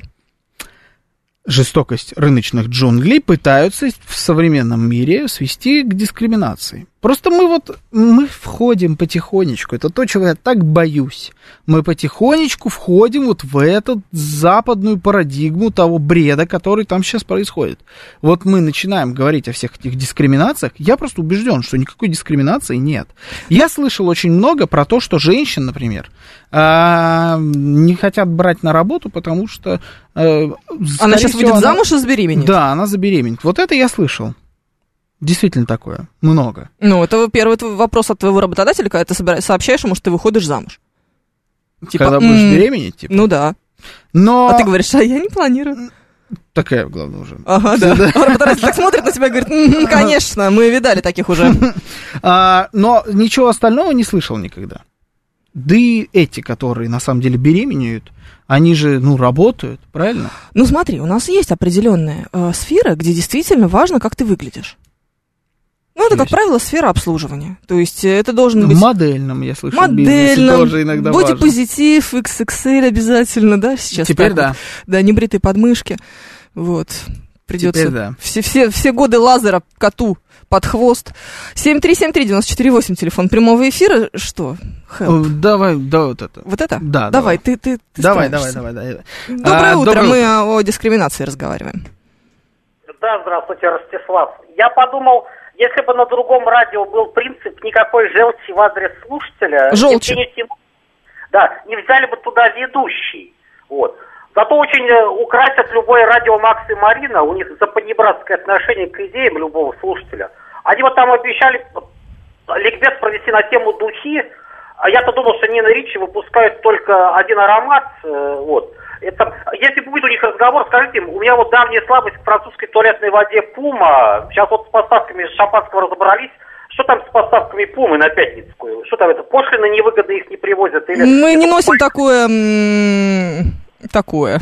Жестокость рыночных джунглей пытаются в современном мире свести к дискриминации. Просто мы вот, мы входим потихонечку, это то, чего я так боюсь. Мы потихонечку входим вот в эту западную парадигму того бреда, который там сейчас происходит. Вот мы начинаем говорить о всех этих дискриминациях, я просто убежден, что никакой дискриминации нет. Я слышал очень много про то, что женщин, например, не хотят брать на работу, потому что... Она сейчас выйдет она... замуж и забеременеет? Да, она забеременеет. Вот это я слышал. Действительно такое. Много. Ну, это первый вопрос от твоего работодателя, когда ты собираешь, сообщаешь ему, что ты выходишь замуж. Типа, когда будешь м-м, беременеть, типа? Ну да. Но... А ты говоришь: а я не планирую. Такая, главное, уже. Ага, да. да. Работодатель так смотрит на тебя и говорит: м-м, конечно, мы видали таких уже. а, но ничего остального не слышал никогда. Да и эти, которые на самом деле беременеют, они же, ну, работают, правильно? Ну, смотри, у нас есть определенная э, сфера, где действительно важно, как ты выглядишь. Ну, это, как правило, сфера обслуживания. То есть это должен быть... В модельном, я слышу, модельном, тоже иногда важно. Бодипозитив, икс икс эль обязательно, да, сейчас? Теперь да. Вот, да, небритые подмышки. Вот. Придется... Теперь да. Все, все, все годы лазера коту под хвост. семь три семь три девять четыре восемь, телефон прямого эфира. Что? Help. Давай, да, вот это. Вот это? Да, давай. Давай, ты, ты, ты давай, давай, давай, давай. Доброе а, утро, доброе мы утро. О дискриминации разговариваем. Да, здравствуйте, Ростислав. Я подумал, если бы на другом радио был принцип никакой желчи в адрес слушателя... Желчи. Не, да, не взяли бы туда ведущий. Вот. Зато очень украсят любое радио Макс и Марина, у них запанибратское отношение к идеям любого слушателя. Они вот там обещали ликбез провести на тему духи, а я-то думал, что Нина Ричи выпускают только один аромат, вот. Это, если будет у них разговор, скажите им, у меня вот давняя слабость к французской туалетной воде Пума, сейчас вот с поставками шампанского разобрались, что там с поставками Пумы на Пятницкую? Что там это, пошлины невыгодно их не привозят? Или... Мы не носим такое... М- такое.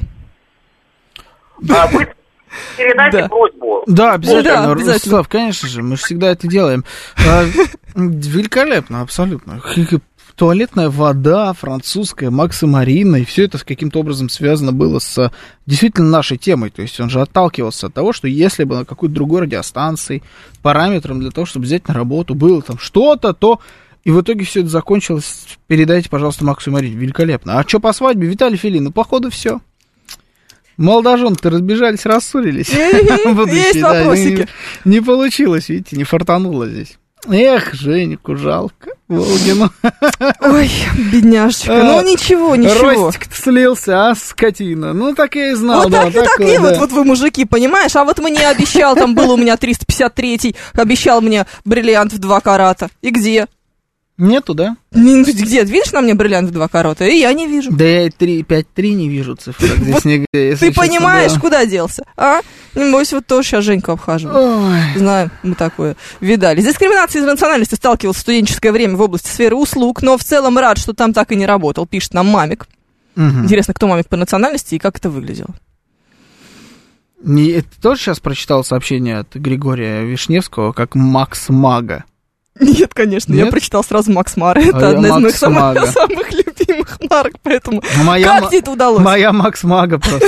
А вы передайте да. просьбу. Да, обязательно. Да, обязательно. Ростислав, конечно же, мы же всегда это делаем. А, великолепно, абсолютно. Туалетная вода, французская, Макс и Марина, и все это каким-то образом связано было с действительно нашей темой. То есть он же отталкивался от того, что если бы на какой-то другой радиостанции параметром для того, чтобы взять на работу, было там что-то, то... И в итоге все это закончилось. Передайте, пожалуйста, Максу и Марине. Великолепно. А что по свадьбе? Виталий Филин, ну, походу, все. Молодожены-то разбежались, рассорились. Есть вопросики. Не получилось, видите, не фартануло здесь. Эх, Женьку жалко, Волгину. Ой, бедняжечка, ну ничего, ничего. Ростик-то слился, а, скотина. Ну, так я и знал. Вот да, так и так, да. вот, вот вы, мужики, понимаешь? А вот мне обещал, там был у меня триста пятьдесят третий, обещал мне бриллиант в два карата. И где? Нету, да? Ну, где? Видишь на мне бриллиант в два карата? И я не вижу. Да я и пять три не вижу цифры. Здесь нигде, ты понимаешь, да. Куда делся? А? Небось, вот тоже сейчас Женьку обхаживает. Ой. Знаем, мы такое видали. С дискриминацией из-за национальности сталкивался в студенческое время в области сферы услуг, но в целом рад, что там так и не работал, пишет нам Мамик. Угу. Интересно, кто Мамик по национальности и как это выглядело? Не, ты тоже сейчас прочитал сообщение от Григория Вишневского, как Макс Мага? Нет, конечно, Нет? я прочитал сразу Макс Мара. Это а одна из моих самых, самых любимых марок, поэтому моя как м- тебе это удалось? Моя Макс Мага просто.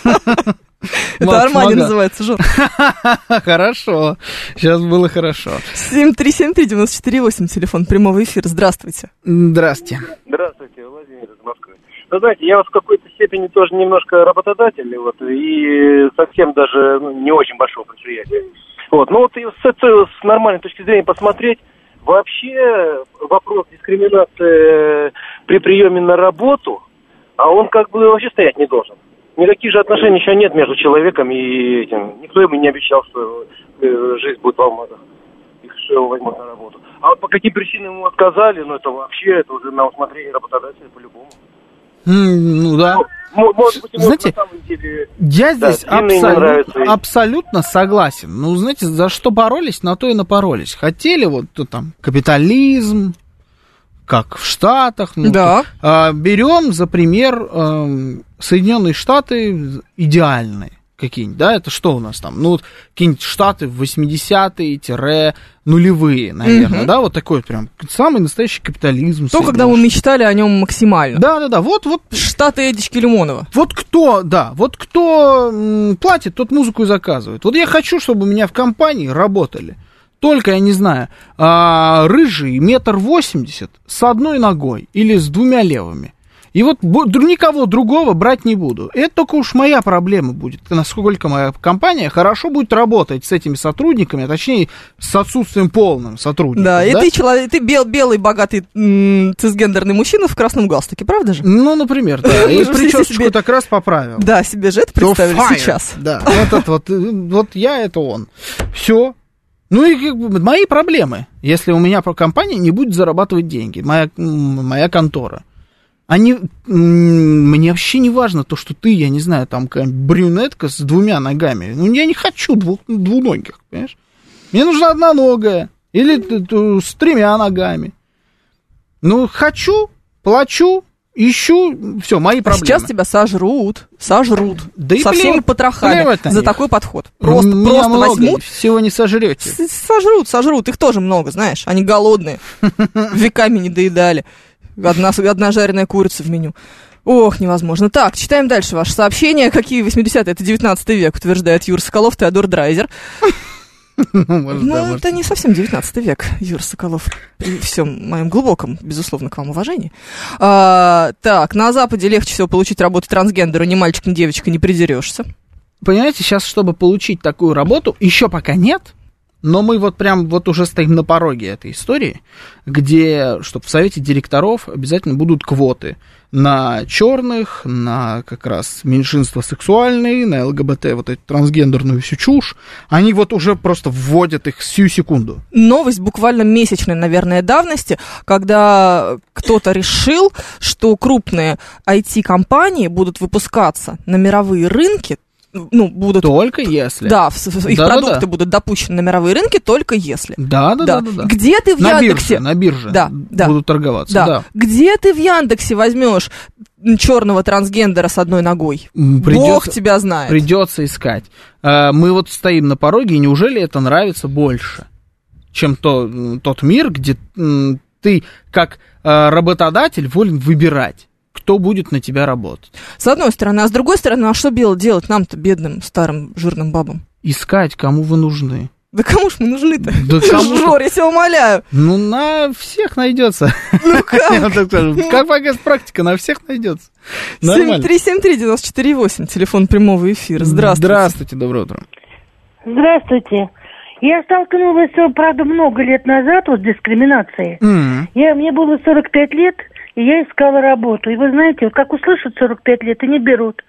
Это Армани называется, Жор. Хорошо, сейчас было хорошо. семь три семь три девять четыре восемь, телефон прямого эфира. Здравствуйте. Здравствуйте. Здравствуйте, Владимир из Москвы. Вы знаете, я вот в какой-то степени тоже немножко работодатель, вот, и совсем даже ну, не очень большого предприятия. Вот. Ну вот и с, с нормальной точки зрения посмотреть, вообще вопрос дискриминации при приеме на работу, а он как бы вообще стоять не должен. Никаких же отношений еще нет между человеком и этим. Никто ему не обещал, что жизнь будет в алмазах, и что его возьмут на работу. А вот по каким причинам ему отказали, ну это вообще, это уже на усмотрение работодателя по-любому. Mm, ну да. Ну, может быть, знаете, на самом деле, я здесь да, абсолютно, абсолютно согласен. Ну, знаете, за что боролись, на то и напоролись. Хотели вот там капитализм, как в Штатах. Ну, да. А, берем за пример а, Соединенные Штаты идеальные какие-нибудь, да, это что у нас там? Ну, вот какие-нибудь Штаты восьмидесятые-нулевые, наверное, mm-hmm. да, вот такой прям самый настоящий капитализм. То, когда мы мечтали о нем максимально. Да-да-да, вот, вот. Штаты Эдички Лимонова. Вот кто, да, вот кто м, платит, тот музыку и заказывает. Вот я хочу, чтобы у меня в компании работали только, я не знаю, а, рыжий метр восемьдесят с одной ногой или с двумя левыми. И вот никого другого брать не буду. Это только уж моя проблема будет, насколько моя компания хорошо будет работать с этими сотрудниками, а точнее с отсутствием полным сотрудников. Да, и да? ты, человек, ты бел, белый, богатый м- цисгендерный мужчина в красном галстуке, правда же? Ну, например, да. И причесочку так раз поправил. Да, себе же это представили сейчас. Да, вот это вот, вот я это он. Все. Ну и как бы мои проблемы, если у меня компания не будет зарабатывать деньги, моя, моя контора. Они, мне вообще не важно то, что ты, я не знаю, там брюнетка с двумя ногами. Ну, я не хочу двух, двуногих, понимаешь? Мне нужна одноногая или с тремя ногами. Ну, хочу, плачу, ищу, все, мои проблемы. Сейчас тебя сожрут, сожрут, да со всеми плев... потрохами за такой подход. Просто, Меня просто много, возьмут. Всего не сожрете. Сожрут, сожрут, их тоже много, знаешь, они голодные, веками не доедали. Одна, одна жареная курица в меню. Ох, невозможно. Так, читаем дальше ваше сообщение. Какие восьмидесятые? Это девятнадцатый век, утверждает Юр Соколов, Теодор Драйзер. Ну, это не совсем девятнадцатый век, Юр Соколов. При всем моем глубоком, безусловно, к вам уважении. А, так, на Западе легче всего получить работу трансгендеру. Ни мальчик, ни девочка, не придерешься. Понимаете, сейчас, чтобы получить такую работу, еще пока нет. Но мы вот прям вот уже стоим на пороге этой истории, где, чтобы в совете директоров обязательно будут квоты на черных, на как раз меньшинства сексуальные, на ЛГБТ, вот эту трансгендерную всю чушь. Они вот уже просто вводят их сию секунду. Новость буквально месячной, наверное, давности, когда кто-то решил, что крупные ай ти-компании будут выпускаться на мировые рынки, ну, будут... Только если. Да, их да, продукты да, да. будут допущены на мировые рынки, только если. Да, да, да. да, да, да. Где ты в на Яндексе... Бирже, на бирже да, да. будут торговаться. Да. Да. Где ты в Яндексе возьмешь черного трансгендера с одной ногой? Придется, Бог тебя знает. Придется искать. Мы вот стоим на пороге, и неужели это нравится больше, чем то, тот мир, где ты как работодатель волен выбирать, кто будет на тебя работать. С одной стороны, а с другой стороны, а что делать нам-то, бедным, старым, жирным бабам? Искать, кому вы нужны. Да кому ж мы нужны-то? Да кому? Жор, я тебя умоляю. Ну, на всех найдется. Ну как? Как показывает практика, на всех найдется. семь три семь три девять четыре восемь, телефон прямого эфира. Здравствуйте. Здравствуйте, доброе утро. Здравствуйте. Я столкнулась, правда, много лет назад вот с дискриминацией. Я, мне было сорок пять лет, и я искала работу. И вы знаете, вот как услышат сорок пять лет, и не берут.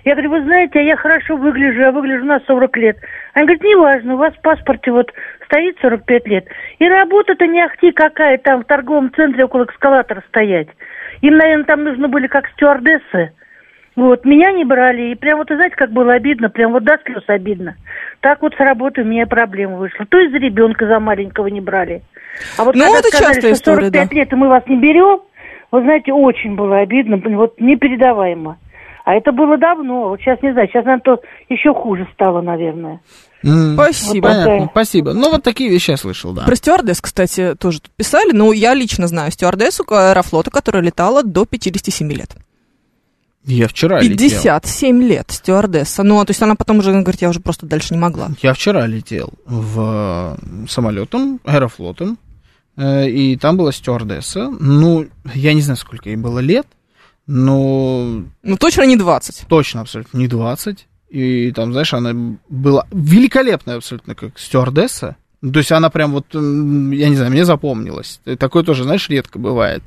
Я говорю, вы знаете, а я хорошо выгляжу, я выгляжу на сорок лет. Она говорит, неважно, у вас в паспорте вот стоит сорок пять лет. И работа-то не ахти какая, там в торговом центре около эскалатора стоять. Им, наверное, там нужны были как стюардессы. Вот, меня не брали, и прям вот, знаете, как было обидно, прям вот до слез обидно. Так вот с работы у меня проблема вышла. То из-за ребенка за маленького не брали. А вот ну, когда это сказали, частая что сорок пять история, лет, и мы вас не берем, вы знаете, очень было обидно, вот непередаваемо. А это было давно, вот сейчас не знаю, сейчас, наверное, то еще хуже стало, наверное. Mm, спасибо. Вот понятно, спасибо. Ну, вот такие вещи я слышал, да. Про стюардесс, кстати, тоже тут писали, но я лично знаю стюардессу Аэрофлота, которая летала до пятидесяти семи лет. Я вчера пятьдесят семь летел. Лет стюардесса. Ну, то есть она потом уже говорит, я уже просто дальше не могла. Я вчера летел в самолетом, Аэрофлотом, и там была стюардесса. Ну, я не знаю, сколько ей было лет, но... Ну, точно не двадцать. Точно, абсолютно не двадцать. И там, знаешь, она была великолепная абсолютно как стюардесса. То есть она прям вот, я не знаю, мне запомнилась. Такое тоже, знаешь, редко бывает.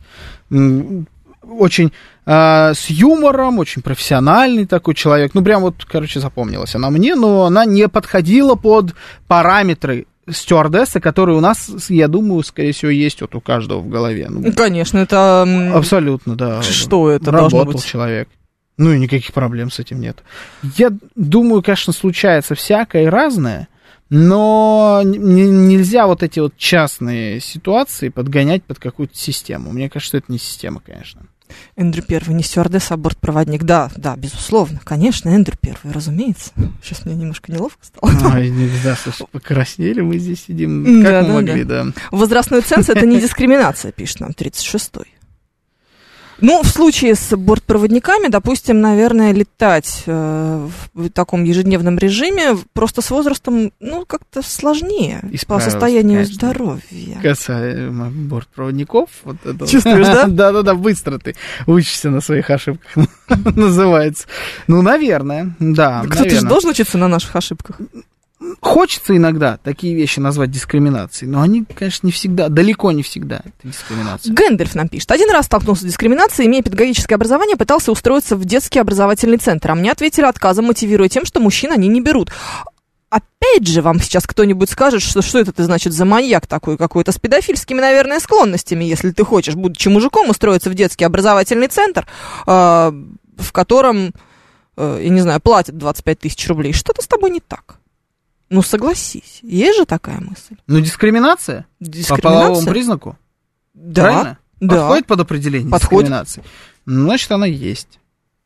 Очень э, с юмором, очень профессиональный такой человек. Ну, прям вот, короче, запомнилась она мне, но она не подходила под параметры стюардессы, которые у нас, я думаю, скорее всего, есть вот у каждого в голове. Ну, конечно, это... Абсолютно, да. Что это Работал должно быть? Человек. Ну, и никаких проблем с этим нет. Я думаю, конечно, случается всякое и разное, но нельзя вот эти вот частные ситуации подгонять под какую-то систему. Мне кажется, это не система, конечно. Эндрю Первый, не стюардесса, а бортпроводник. Да, да, безусловно, конечно, Эндрю Первый, разумеется. Сейчас мне немножко неловко стало. Ой, да, слушай, покраснели, мы здесь сидим, как да, мы да, могли, да. да. Возрастной ценз — это не дискриминация, пишет нам тридцать шестой. Ну, в случае с бортпроводниками, допустим, наверное, летать э, в таком ежедневном режиме просто с возрастом, ну, как-то сложнее по состоянию конечно. здоровья. Касаемо бортпроводников, вот это... Чувствуешь, да? Да-да-да, быстро ты учишься на своих ошибках, называется. Ну, наверное, да. Кто-то же должен учиться на наших ошибках. Хочется иногда такие вещи назвать дискриминацией, но они, конечно, не всегда, далеко не всегда это дискриминация. Гэндальф нам пишет. Один раз столкнулся с дискриминацией, имея педагогическое образование, пытался устроиться в детский образовательный центр, а мне ответили отказом, мотивируя тем, что мужчин они не берут. Опять же, вам сейчас кто-нибудь скажет, что что это ты, значит, за маньяк такой какой-то с педофильскими, наверное, склонностями, если ты хочешь, будучи мужиком, устроиться в детский образовательный центр, э, в котором, э, я не знаю, платят двадцать пять тысяч рублей. Что-то с тобой не так. Ну, согласись, есть же такая мысль. Ну, дискриминация? Дискриминация? По половому признаку? Да. Правильно? Да. Подходит под определение Подходит. Дискриминации? Ну, значит, она есть.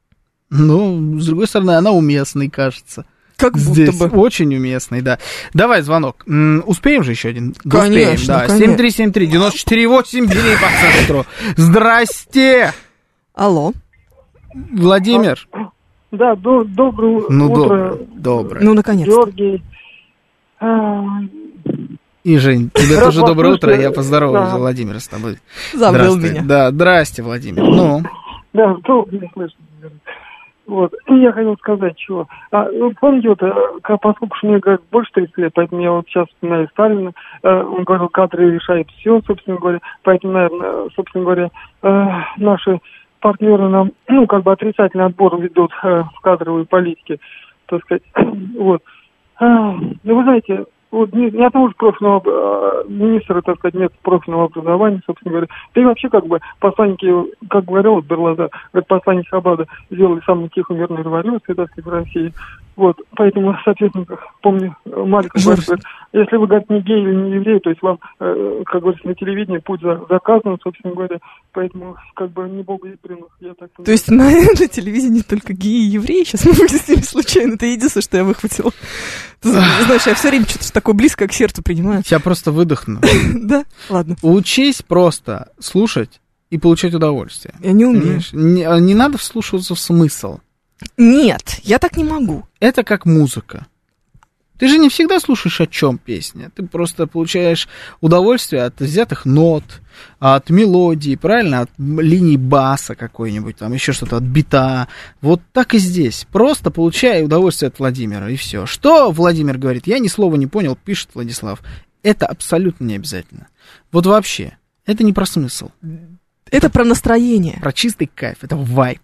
Ну, с другой стороны, она уместной, кажется. Как Здесь будто бы. Очень уместный, да. Давай звонок. М, успеем же еще один? Конечно, успеем, да. конечно. семь три семь три девять четыре восемь, бери по центру. Здрасте! Алло. Владимир. Да, до, доброе Ну, утро. доброе. Доброе. Ну, наконец-то. Георгий. А, И, Жень, тебе Рад тоже вас доброе утро. слышать. Я поздороваюсь, Да. Владимир, с тобой. Забыл Здрасте. меня. Да, здрасте, Владимир. Ну, да, долго не слышно. Вот. И я хотел сказать, чего. А, ну, помните, вот, э, как- поскольку мне говорят больше тридцати лет, поэтому я вот сейчас вспоминаю Сталина, э, он говорил, кадры решают все, собственно говоря, поэтому, наверное, собственно говоря, э, наши партнеры нам, ну, как бы отрицательный отбор ведут э, в кадровой политике, так сказать. Вот. А, ну, вы знаете, вот ни, ни одного же профильного э, министра, так сказать, нет профильного образования, собственно говоря. Да и вообще, как бы, посланники, как говорил вот Берлаза, говорит, посланники Хаббада сделали самую тихую мирную революцию, так сказать, в России. Вот, поэтому, соответственно, помню, Марик говорит, если вы, говорит, не гей или не еврей, то есть вам, э, как говорится, на телевидении путь за, заказан, собственно говоря, поэтому, как бы, не богу и принос. Я так То есть на, на телевидении только геи и евреи? Сейчас мы выяснили случайно. Это единственное, что я выхватила. Ты знаешь, я все время что-то такое близко к сердцу принимаю. я просто выдохну. Да? Ладно. Учись просто слушать и получать удовольствие. Я не умею. Понимаешь? Не, не надо вслушиваться в смысл. Нет, я так не могу. Это как музыка. Ты же не всегда слушаешь, о чем песня. Ты просто получаешь удовольствие от взятых нот, от мелодии, правильно? От линии баса какой-нибудь, там еще что-то, от бита. Вот так и здесь. Просто получай удовольствие от Владимира, и все. Что Владимир говорит? Я ни слова не понял, пишет Владислав. Это абсолютно не обязательно. Вот вообще. Это не про смысл. Это про настроение. Про чистый кайф. Это вайб.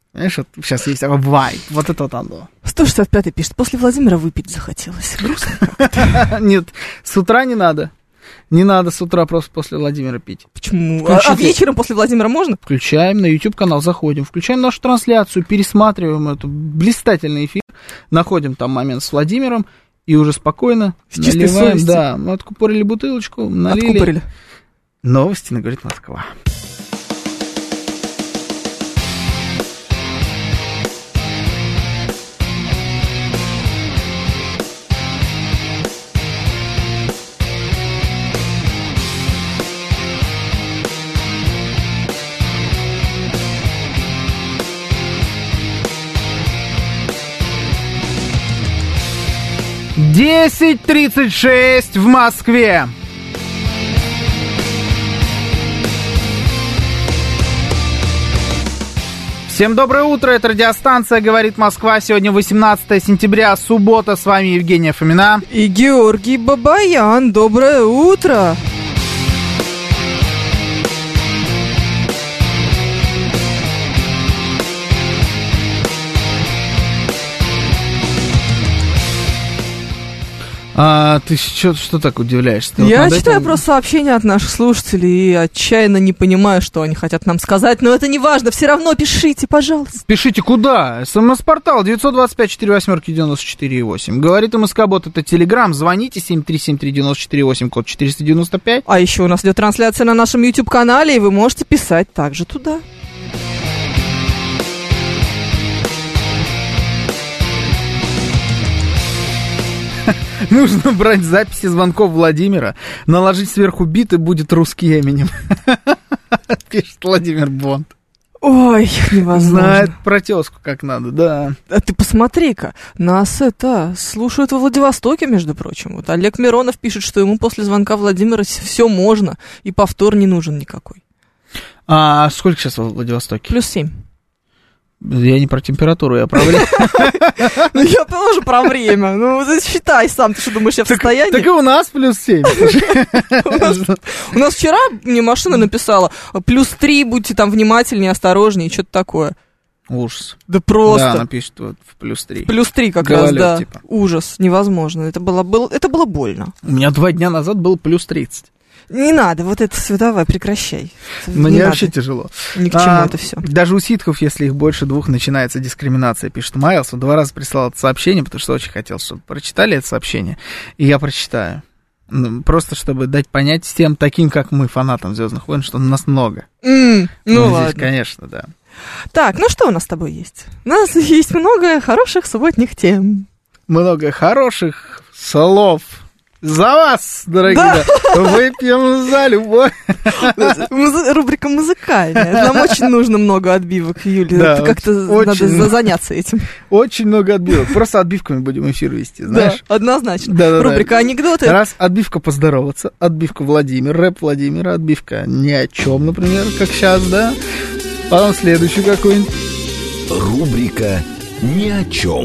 Знаешь, вот сейчас есть вайб, вот это вот оно. сто шестьдесят пятый пишет, после Владимира выпить захотелось. Грустно как-то. Нет, с утра не надо. Не надо с утра просто после Владимира пить. Почему? А, а вечером после Владимира можно? Включаем на YouTube-канал, заходим, включаем нашу трансляцию, пересматриваем эту блистательный эфир, находим там момент с Владимиром и уже спокойно с чистой наливаем. совестью. Да, мы откупорили бутылочку, налили. Откупорили. Новости на «Говорит Москва». десять тридцать шесть в Москве. Всем доброе утро, это радиостанция «Говорит Москва». Сегодня восемнадцатое сентября, суббота. С вами Евгения Фомина. И Георгий Бабаян. Доброе утро. А ты что, что так удивляешься? Ты Я вот читаю этим... просто сообщения от наших слушателей и отчаянно не понимаю, что они хотят нам сказать. Но это не важно, все равно пишите, пожалуйста. Пишите куда? СМС-портал девять два пять четыре восемь девяносто четыре восемь. Говорит МСК-бот, это Телеграм. Звоните семь три семь три девять четыре восемь, код четыреста девяносто пять. А еще у нас идет трансляция на нашем YouTube-канале, и вы можете писать также туда. Нужно брать записи звонков Владимира, наложить сверху бит, и будет русский Эминем. Пишет Владимир Бонд. Ой, невозможно. Знает про тезку как надо, да. А ты посмотри-ка, нас это слушают во Владивостоке, между прочим. Вот Олег Миронов пишет, что ему после звонка Владимира все можно, и повтор не нужен никакой. А сколько сейчас во Владивостоке? Плюс семь. Я не про температуру, я про время. Ну, я тоже про время. Ну, считай сам, ты что думаешь, я в состоянии? Так и у нас плюс семь. У нас вчера мне машина написала, плюс три, будьте там внимательнее, осторожнее, и что-то такое. Ужас. Да просто. Да, напишет вот в плюс три. Плюс три как раз, да. Ужас, невозможно. Это было больно. У меня два дня назад было плюс тридцать. Не надо, вот это все, давай, прекращай. Мне не вообще надо. Тяжело. Ни к чему а, это все. Даже у ситхов, если их больше двух, начинается дискриминация, пишет Майлз. Он два раза прислал это сообщение, потому что очень хотел, чтобы прочитали это сообщение. И я прочитаю. Ну, просто чтобы дать понять всем таким, как мы, фанатам «Звездных войн», что нас много. Mm, ну, ну ладно. Здесь, конечно, да. Так, ну что у нас с тобой есть? У нас есть много хороших субботних тем. Много хороших слов. За вас, дорогие, да. Выпьем за любовь. Музы- рубрика музыкальная. Нам очень нужно много отбивок, Юля. Да, как-то очень, надо заняться этим. Очень много отбивок. Просто отбивками будем эфир вести, знаешь? Да, однозначно. Да, да, рубрика да. анекдоты. Раз отбивка поздороваться, отбивка Владимир, рэп Владимира, отбивка ни о чем, например, как сейчас, да? Потом следующий какой-нибудь. Рубрика «Ни о чем».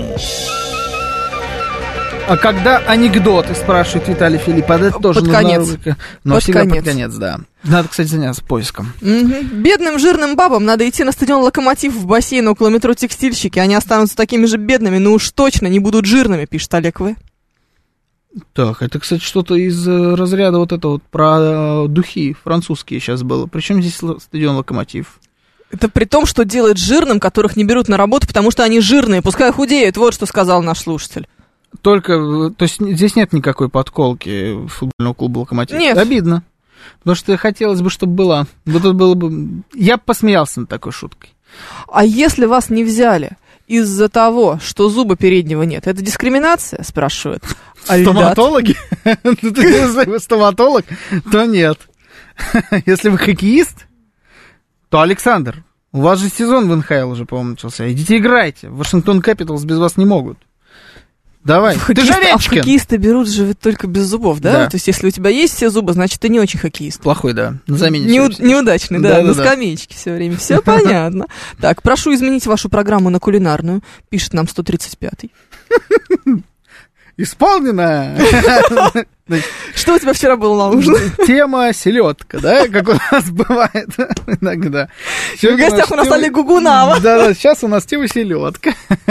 А когда анекдоты, спрашивает Виталий Филипп, а это тоже под нужна конец. рубрика. Но под всегда конец. под конец, да. Надо, кстати, заняться поиском. Угу. Бедным жирным бабам надо идти на стадион «Локомотив» в бассейн около метро «Текстильщики». Они останутся такими же бедными, но уж точно не будут жирными, пишет Олег В. Так, это, кстати, что-то из разряда вот этого вот про духи французские сейчас было. Причем здесь стадион «Локомотив»? Это при том, что делает жирным, которых не берут на работу, потому что они жирные, пускай худеют. Вот что сказал наш слушатель. Только, то есть здесь нет никакой подколки футбольного клуба «Локомотив». Нет. Обидно. Потому что хотелось бы, чтобы была. Вот это было бы... Я бы посмеялся над такой шуткой. А если вас не взяли из-за того, что зуба переднего нет, это дискриминация, спрашивает Альдат. Стоматологи? Если вы стоматолог, то нет. Если вы хоккеист, то Александр, у вас же сезон в эн ха эл уже, по-моему, начался. Идите играйте. Вашингтон Капиталс без вас не могут. Давай, ты же Овечкин. А хоккеисты берут же только без зубов, да? да? То есть, если у тебя есть все зубы, значит, ты не очень хоккеист. Плохой, да. На замене. Неуд- неудачный, да, да, на да, скамеечке да. все время. Все понятно. Так, прошу изменить вашу программу на кулинарную, пишет нам сто тридцать пятый. исполнено. Что у тебя вчера было на ужин? Тема селедка, да, как у нас бывает иногда. В гостях у нас Олег Гугунава. Да-да, сейчас у нас тема селедка.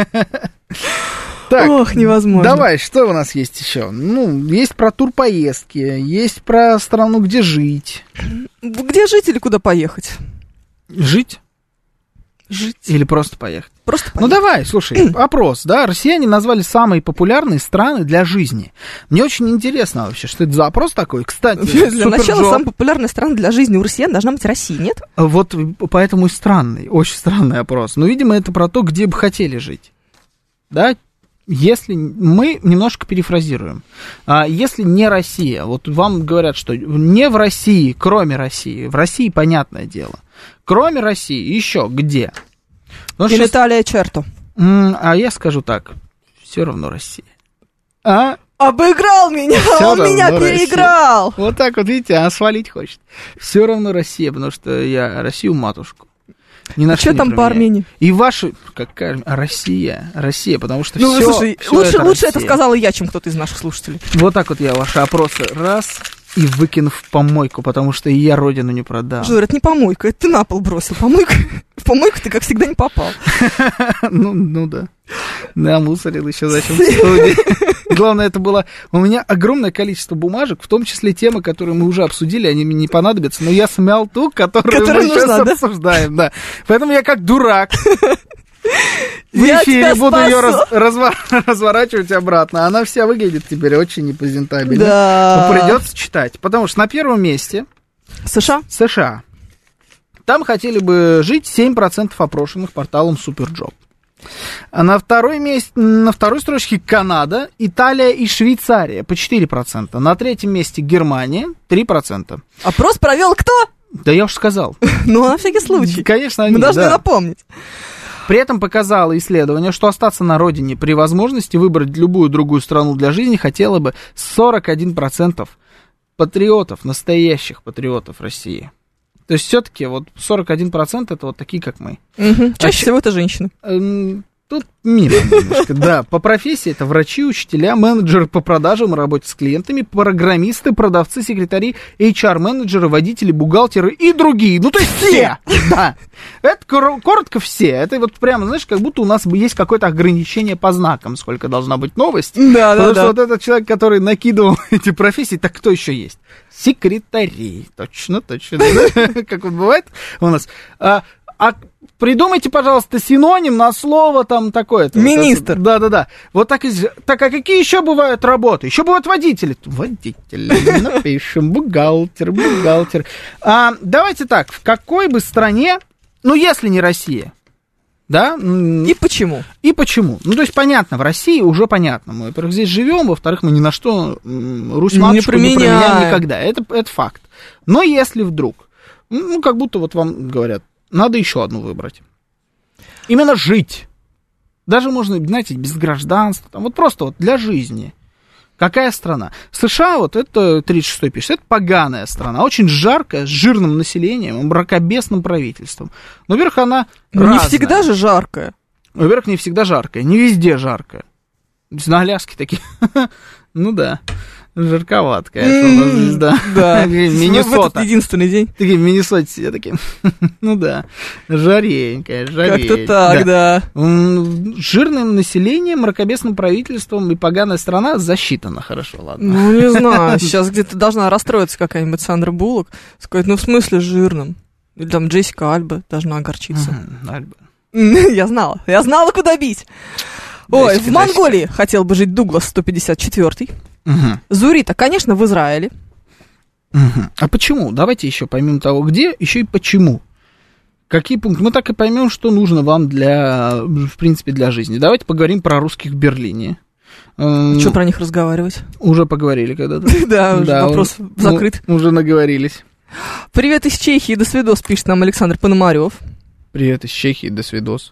Так, ох, невозможно. Давай, что у нас есть еще? Ну, есть про турпоездки, есть про страну, где жить. Где жить или куда поехать? Жить? Жить. Или просто поехать? Просто поехать. Ну давай, слушай, опрос, да, россияне назвали самые популярные страны для жизни. Мне очень интересно вообще, что это за опрос такой. Кстати, для начала самая популярная страна для жизни у россиян должна быть Россия, нет? Вот поэтому и странный, очень странный опрос. Но, видимо, это про то, где бы хотели жить. Да? Если мы немножко перефразируем, а если не Россия, вот вам говорят, что не в России, кроме России, в России понятное дело, кроме России еще где? Или Италия, черто. А я скажу так, все равно Россия. А? Обыграл меня, Всё он меня переиграл. Россия. Вот так вот, видите, а свалить хочет. Все равно Россия, потому что я Россию матушку. А что там по Армении? И ваши, какая Россия, Россия, потому что ну, все, слушай, все лучше, это лучше Россия. это сказала я, чем кто-то из наших слушателей. Вот так вот я ваши опросы раз и выкину в помойку, потому что и я родину не продам. Жор, это не помойка, это ты на пол бросил. Помойка, в помойку ты, как всегда, не попал. ну, ну да. Намусорил еще зачем в студии. Главное, это было... У меня огромное количество бумажек, в том числе темы, которые мы уже обсудили, они мне не понадобятся, но я смял ту, которую Которая мы нужна, сейчас да? обсуждаем. Да. Поэтому я как дурак в Я эфире тебя буду ее раз, спасу. разва- разворачивать обратно. Она вся выглядит теперь очень непрезентабельно. Да. Но придется читать, потому что на первом месте США? США. Там хотели бы жить семь процентов опрошенных порталом Суперджоп. А на второй месте, на второй строчке Канада, Италия и Швейцария по четыре процента. На третьем месте Германия три процента. Опрос провел кто? Да я уж сказал. Ну, на всякий случай. Конечно, они, Мы должны да. напомнить. При этом показало исследование, что остаться на родине при возможности выбрать любую другую страну для жизни хотело бы сорок один процент патриотов, настоящих патриотов России. То есть все-таки вот сорок один процент это вот такие, как мы. Угу. Чаще А всего это женщины. Эм, Тут мимо немножко, да. По профессии это врачи, учителя, менеджеры по продажам и работе с клиентами, программисты, продавцы, секретари, эйч ар-менеджеры, водители, бухгалтеры и другие. Ну, то есть все! Да. Это кор- коротко все. Это вот прямо, знаешь, как будто у нас есть какое-то ограничение по знакам, сколько должна быть новость. Да, Потому да, что да. вот этот человек, который накидывал эти профессии, так кто еще есть? Секретари. Точно, точно. Как вот бывает у нас. А А придумайте, пожалуйста, синоним на слово там такое-то. Министр. Вот да-да-да. Вот так и... Так, а какие еще бывают работы? Еще бывают водители. Водители, напишем, бухгалтер, бухгалтер. А, давайте так, в какой бы стране, ну, если не Россия, да? И почему? И почему? Ну, то есть, понятно, в России уже понятно. Мы, во-первых, здесь живем, во-вторых, мы ни на что Русь-матушку не променяем никогда. Это, это факт. Но если вдруг, ну, как будто вот вам говорят, надо еще одну выбрать. Именно жить. Даже можно, знаете, без гражданства. Там, вот просто вот для жизни. Какая страна? США, вот это тридцать шестой пишет, это поганая страна. Очень жаркая, с жирным населением, мракобесным правительством. Но, во-первых, она Ну, не разная. всегда же жаркая. Во-первых, не всегда жаркая, не везде жаркая. На Аляске такие. Ну да. Жарковато, конечно, у нас здесь, да. Да. Миннесота. Единственный день. Такие в Миннесоте все такие, ну да, жаренькая, жаренькая. Как-то так, да. М, Жирным населением, мракобесным правительством и поганая страна засчитана, хорошо, ладно. Ну, не знаю, сейчас где-то должна расстроиться какая-нибудь Сандра Буллок, сказать, ну, в смысле жирным. Или там Джессика Альба должна огорчиться. Мгм, Альба. Я знала, я знала, куда бить. Ой, Дальше, в Монголии хотел бы жить Дуглас сто пятьдесят четвёртый. Мгм, Зурита, конечно, в Израиле. мгм. А почему? Давайте еще, помимо того, где, еще и почему. Какие пункты? Мы так и поймем, что нужно вам для, в принципе, для жизни. Давайте поговорим про русских в Берлине. Эм, Что про них разговаривать? Уже поговорили когда-то. Да, уже вопрос у- закрыт. у- Уже наговорились. Привет из Чехии, до свидос, пишет нам Александр Пономарев. Привет из Чехии, до свидос.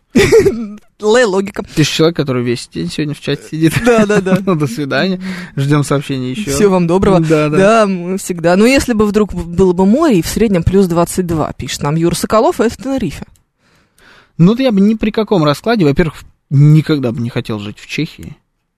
Лэ, логика. Ты же человек, который весь день сегодня в чате сидит. Да, да, да. Ну, до свидания. Ждем сообщений еще. Всего вам доброго. Да, да. Да, мы всегда. Ну, если бы вдруг было бы море, и в среднем плюс двадцать два, пишет нам Юра Соколов, а это в Тенерифе. Ну, я бы ни при каком раскладе, во-первых, никогда бы не хотел жить в Чехии.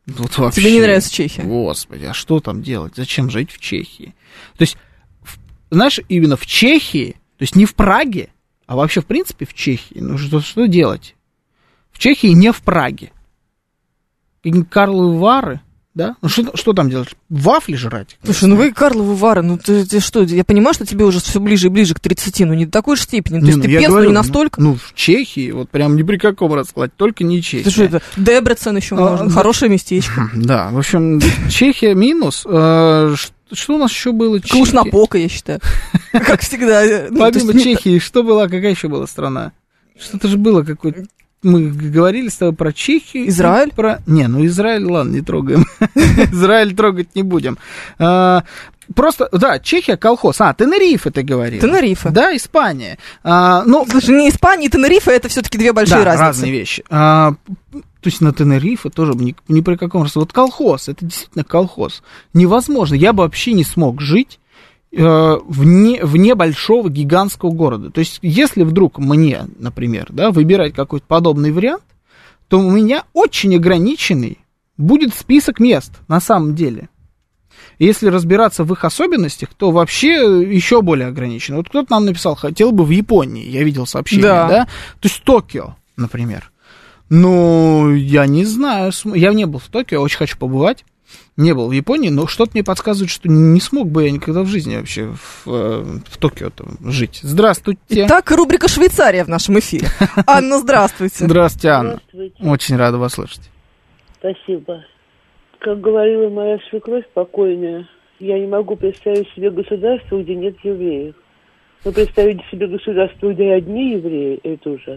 Вот вообще. Тебе не нравится Чехия? Господи, а что там делать? Зачем жить в Чехии? То есть, в, знаешь, именно в Чехии, то есть не в Праге, а вообще, в принципе, в Чехии, ну что, что делать? В Чехии не в Праге. Карловы Вары, да? Ну что, что там делать? Вафли жрать? Слушай, ну вы Карловы Вары, ну ты, ты что, я понимаю, что тебе уже все ближе и ближе к тридцати, но не до такой же степени. То не, есть ну, ты пес, но не настолько. Ну, ну, в Чехии, вот прям ни при каком раскладе, только не Чехия. Ты что это? Дебрецен еще а, можно, да. Хорошее местечко. Да, в общем, Чехия минус. Что у нас еще было? Клуж-Напока, я считаю. Как всегда. Помимо Чехии, что была, какая еще была страна? Что-то же было какое-то... Мы говорили с тобой про Чехию. Израиль? Про... Не, ну Израиль, ладно, не трогаем. Израиль трогать не будем. А, просто, да, Чехия, колхоз. А, Тенерифе ты говорил. Тенерифе. Да, Испания. А, ну... Слушай, не Испания и Тенерифе, это все-таки две большие да, разницы. разные вещи. А, то есть на Тенерифе тоже ни, ни при каком разе. Вот колхоз, это действительно колхоз. Невозможно. Я бы вообще не смог жить Вне, вне большого гигантского города. То есть, если вдруг мне, например, да, выбирать какой-то подобный вариант, то у меня очень ограниченный будет список мест на самом деле. Если разбираться в их особенностях, то вообще еще более ограничено. Вот кто-то нам написал, хотел бы в Японии, я видел сообщение, да, да? То есть Токио, например. Ну, я не знаю, я не был в Токио, очень хочу побывать. Не был в Японии, но что-то мне подсказывает, что не смог бы я никогда в жизни вообще в, в Токио жить. Здравствуйте. Итак, рубрика «Швейцария» в нашем эфире. Анна, здравствуйте. Здравствуйте, Анна. Здравствуйте. Очень рада вас слышать. Спасибо. Как говорила моя свекровь покойная, я не могу представить себе государство, где нет евреев. Но представить себе государство, где одни евреи, это ужасно.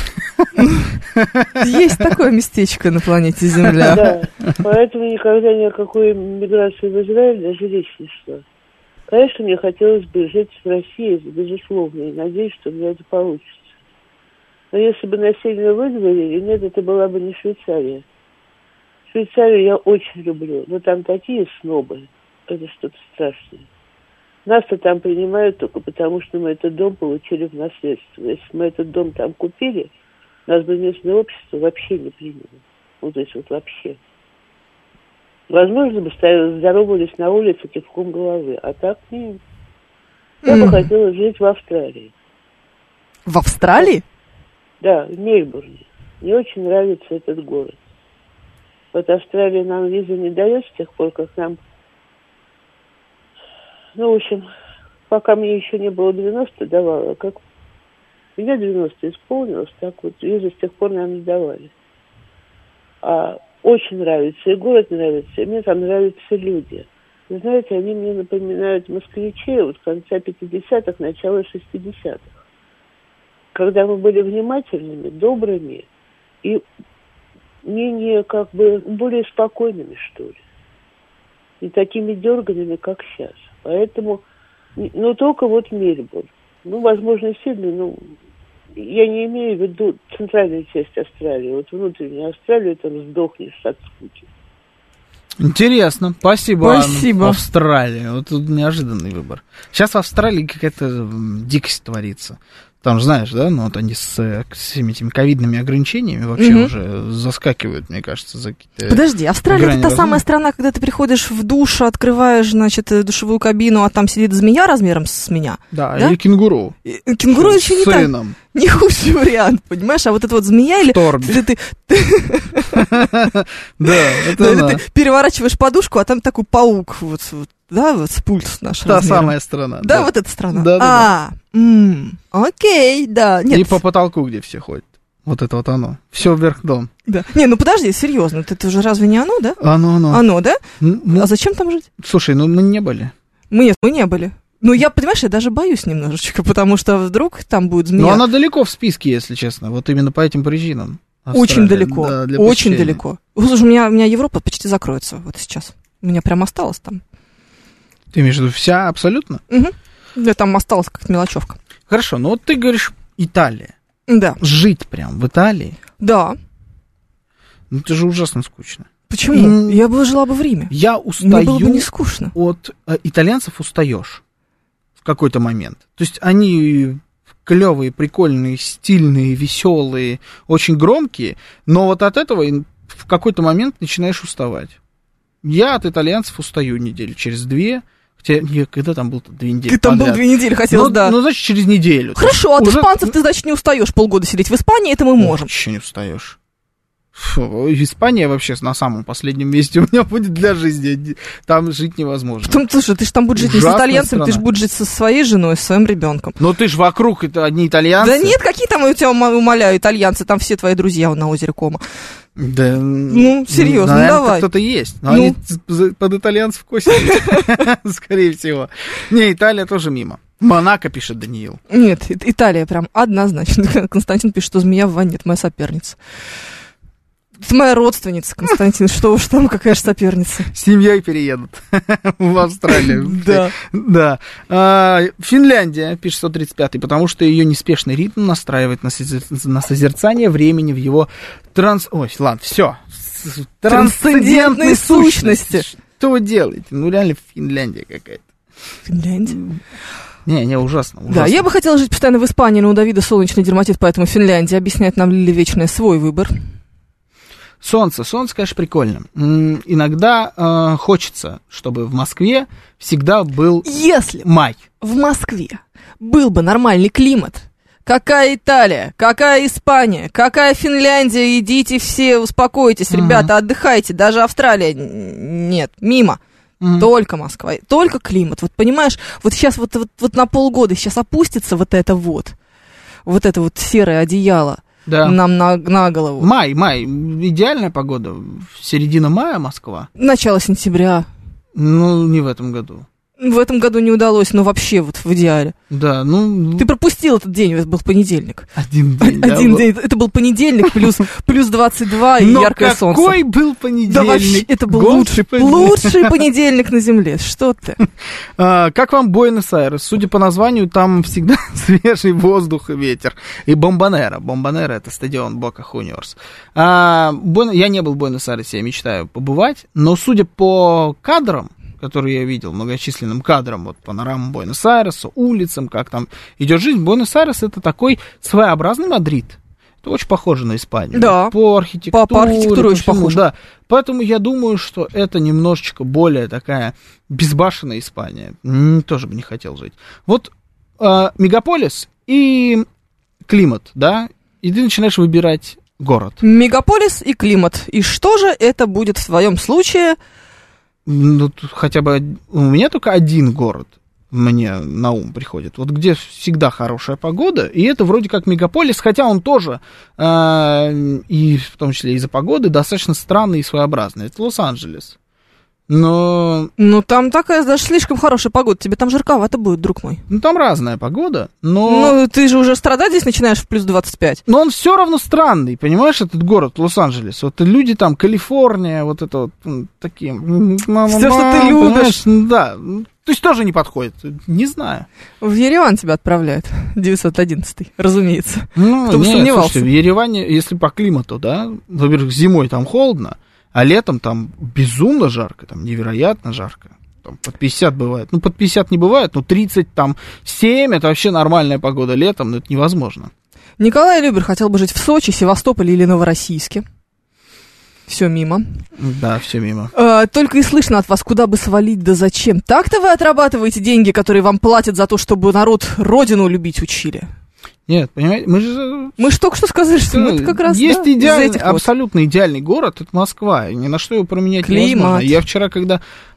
Есть такое местечко на планете Земля. Да, поэтому никогда ни о какой миграции в Израиль даже речь не шла. Конечно, мне хотелось бы жить в России, безусловно, и надеюсь, что у меня это получится. Но если бы насильно выдворили, нет, это была бы не Швейцария. Швейцарию я очень люблю, но там такие снобы, это что-то страшное. Нас-то там принимают только потому, что мы этот дом получили в наследство. Если мы этот дом там купили, нас бы местное общество вообще не приняло. Ну, то есть вот вообще. Возможно, бы здоровались на улице кивком головы, а так нет. Я mm. бы хотела жить в Австралии. В Австралии? Да, в Мельбурне. Мне очень нравится этот город. Вот Австралия нам визу не дает с тех пор, как нам... Ну, в общем, пока мне еще не было девяносто, давала. Как меня девяносто исполнилось, так вот визу с тех пор нам не давали. А очень нравится, и город нравится, и мне там нравятся люди. Вы знаете, они мне напоминают москвичей вот конца пятидесятых, начала шестидесятых. Когда мы были внимательными, добрыми и менее, как бы, более спокойными, что ли. Не такими дерганными, как сейчас. Поэтому, ну, только вот Мельбурн. Ну, возможно, Сидней, ну, я не имею в виду центральную часть Австралии. Вот внутреннюю Австралию там сдохнешь от скуки. Интересно, спасибо, спасибо. Анна. Австралия, вот тут неожиданный выбор. Сейчас в Австралии какая-то дикость творится. Там же, знаешь, да, ну вот они с, с всеми этими ковидными ограничениями вообще угу. уже заскакивают, мне кажется, за какие-то... Подожди, Австралия — это та самая страна, когда ты приходишь в душ, открываешь, значит, душевую кабину, а там сидит змея размером с меня? Да, да? Или кенгуру. И, кенгуру еще не так, не худший вариант, понимаешь? А вот эта вот змея или... Ты переворачиваешь подушку, а там такой паук, вот, да, вот с пульс наш. Та самая страна. Да, да, вот эта страна. Да, да, а, да. М- окей, да. Нет. И по потолку, где все ходят. Вот это вот оно. Все вверх дом. Да. Не, ну подожди, серьезно, это же разве не оно, да? Оно, оно. Оно, да? Ну, а зачем там жить? Слушай, ну мы не были. Мы нет, мы не были. Ну, я, понимаешь, я даже боюсь немножечко, потому что вдруг там будет змея. Ну, она далеко в списке, если честно, вот именно по этим причинам. Австралия. Очень далеко, да, очень далеко. Слушай, у меня, у меня Европа почти закроется вот сейчас. У меня прям осталось там. Ты имеешь в виду вся абсолютно? Угу. Да, там осталась как-то мелочевка. Хорошо, ну вот ты говоришь Италия. Да. Жить прям в Италии? Да. Ну это же ужасно скучно. Почему? И... Я бы жила бы в Риме. Я устаю. Мне было бы не скучно. От э, итальянцев устаешь в какой-то момент. То есть они клевые, прикольные, стильные, веселые, очень громкие, но вот от этого в какой-то момент начинаешь уставать. Я от итальянцев устаю неделю через две. Хотя, я, когда там был две недели Ты там подряд. был две недели, хотелось, ну, да. Ну, значит, через неделю. Хорошо, от уже... испанцев ты, значит, не устаешь полгода сидеть в Испании, это мы можем. Вообще не устаешь. Фу, Испания вообще на самом последнем месте у меня будет для жизни. Там жить невозможно. Потом, слушай, ты же там будешь жить не с итальянцами, ты же будешь жить со своей женой, со своим ребенком. Но ты же вокруг, это одни итальянцы. Да нет, какие там, я тебя умоляю, итальянцы, там все твои друзья на озере Комо. Да, ну, серьезно, наверное, давай. кто-то есть, но ну. они под итальянцев косят, скорее всего. Не, Италия тоже мимо. Монако, пишет Даниил. Нет, Италия прям однозначно. Константин пишет, что змея в ванне, это моя соперница. Это моя родственница, Константин, что уж там, какая же соперница. С семьей переедут в Австралию. Да. Да. А, Финляндия, пишет сто тридцать пятый, потому что ее неспешный ритм настраивает на, созер... на созерцание времени в его транс... Ой, ладно, все. Трансцендентной сущности. Что вы делаете? Ну, реально Финляндия какая-то. Финляндия? Не, не, ужасно, ужасно. Да, я бы хотела жить постоянно в Испании, но у Давида солнечный дерматит, поэтому Финляндия. Объясняет нам Лили Вечная свой выбор. Солнце. Солнце, конечно, прикольно. М-м, иногда э, хочется, чтобы в Москве всегда был Если май. В Москве был бы нормальный климат, какая Италия, какая Испания, какая Финляндия, идите все, успокойтесь, uh-huh. ребята, отдыхайте, даже Австралия, нет, мимо. Uh-huh. Только Москва, только климат. Вот понимаешь, вот сейчас вот, вот, вот на полгода сейчас опустится вот это вот, вот это вот серое одеяло. Да. Нам на, на голову. Май, май. Идеальная погода. Середина мая Москва. Начало сентября. Ну, не в этом году. В этом году не удалось, но вообще вот в идеале. Да, ну... Ты пропустил этот день, это был понедельник. Один день, Один да, день. Это был понедельник, плюс, плюс двадцать два и но яркое солнце. какой был понедельник? Да вообще, это был лучший, лучший понедельник на земле. Что ты? А, как вам Буэнос-Айрес? Судя по названию, там всегда свежий воздух и ветер. И Бомбонера. Бомбонера — это стадион Бока Хуниорс. А, Буэн... Я не был в Буэнос-Айресе, я мечтаю побывать, но судя по кадрам, который я видел, многочисленным кадрам, вот панорамам Буэнос-Айреса, улицам, как там идет жизнь. Буэнос-Айрес — это такой своеобразный Мадрид. Это очень похоже на Испанию. Да. По архитектуре. По, по архитектуре очень всему, похоже. Да. Поэтому я думаю, что это немножечко более такая безбашенная Испания. М-м, тоже бы не хотел жить. Вот э, мегаполис и климат, да, и ты начинаешь выбирать город. Мегаполис и климат. И что же это будет в твоем случае? Ну, тут хотя бы у меня только один город мне на ум приходит. Вот где всегда хорошая погода, и это вроде как мегаполис, хотя он тоже, э, и в том числе из-за погоды, достаточно странный и своеобразный. Это Лос-Анджелес. Но... Ну, там такая даже слишком хорошая погода. Тебе там жарковато будет, друг мой. Ну, там разная погода, но... Ну, ты же уже страдать здесь начинаешь в плюс двадцать пять. Но он все равно странный, понимаешь, этот город Лос-Анджелес. Вот люди там, Калифорния, вот это вот, такие... Все, что ты любишь. Да, то есть тоже не подходит, не знаю. В Ереван тебя отправляют, девятьсот одиннадцатый, разумеется. Ну, кто бы нет, сомневался. Слушайте, в Ереване, если по климату, да, во-первых, зимой там холодно, а летом там безумно жарко, там невероятно жарко. Там под пятьдесят бывает. Ну, под пятьдесят не бывает, но тридцать, там, семь, это вообще нормальная погода летом, но это невозможно. Николай Любер хотел бы жить в Сочи, Севастополе или Новороссийске. Все мимо. Да, все мимо. А, только и слышно от вас, куда бы свалить, да зачем. Так-то вы отрабатываете деньги, которые вам платят за то, чтобы народ родину любить учили. Нет, понимаете, мы же... Мы же только что сказали, что мы как раз, есть да, идеальный, из этих абсолютно вот. идеальный город, это Москва, и ни на что его променять Климат. невозможно. Я вчера, когда...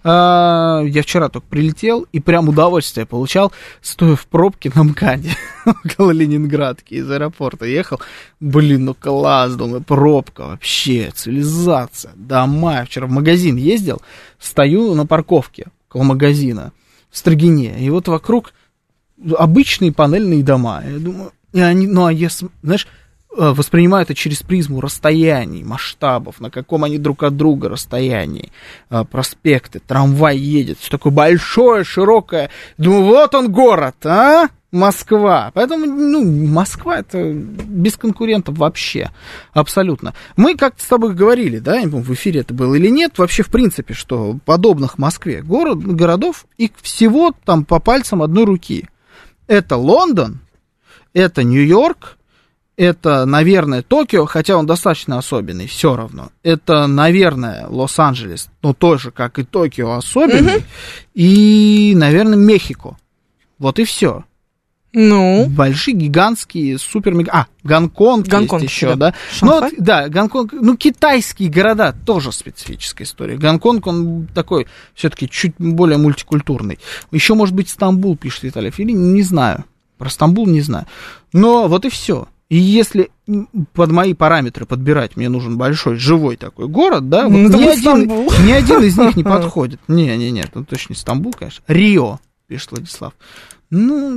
Э, я вчера только прилетел, и прям удовольствие получал, стоя в пробке на МКАДе, около Ленинградки, из аэропорта ехал. Блин, ну класс, думаю, пробка вообще, цивилизация, дома. Я вчера в магазин ездил, стою на парковке около магазина в Строгине, и вот вокруг обычные панельные дома. Я думаю... И они, ну, а я, знаешь, воспринимаю это через призму расстояний, масштабов, на каком они друг от друга расстоянии, проспекты, трамвай едет, все такое большое, широкое. Думаю, вот он город, а? Москва. Поэтому, ну, Москва — это без конкурентов вообще, абсолютно. Мы как-то с тобой говорили, да, не помню, в эфире это было или нет, вообще, в принципе, что подобных Москве город, городов, их всего там по пальцам одной руки. Это Лондон, это Нью-Йорк, это, наверное, Токио, хотя он достаточно особенный, все равно. Это, наверное, Лос-Анджелес, но тоже, как и Токио, особенный. Угу. И, наверное, Мехико. Вот и все. Ну? Большие, гигантские, супер мега. А, Гонконг, Гонконг есть еще, да. да. Ну, да, Гонконг, ну, китайские города тоже специфическая история. Гонконг, он такой, все-таки чуть более мультикультурный. Еще, может быть, Стамбул, пишет Виталий Филин, не знаю. Про Стамбул не знаю. Но вот и все. И если под мои параметры подбирать, мне нужен большой, живой такой город, да, вот ну, ни, один, ни один из них не подходит. Не-не-не, ну точно не Стамбул, конечно. Рио, пишет Владислав. Ну,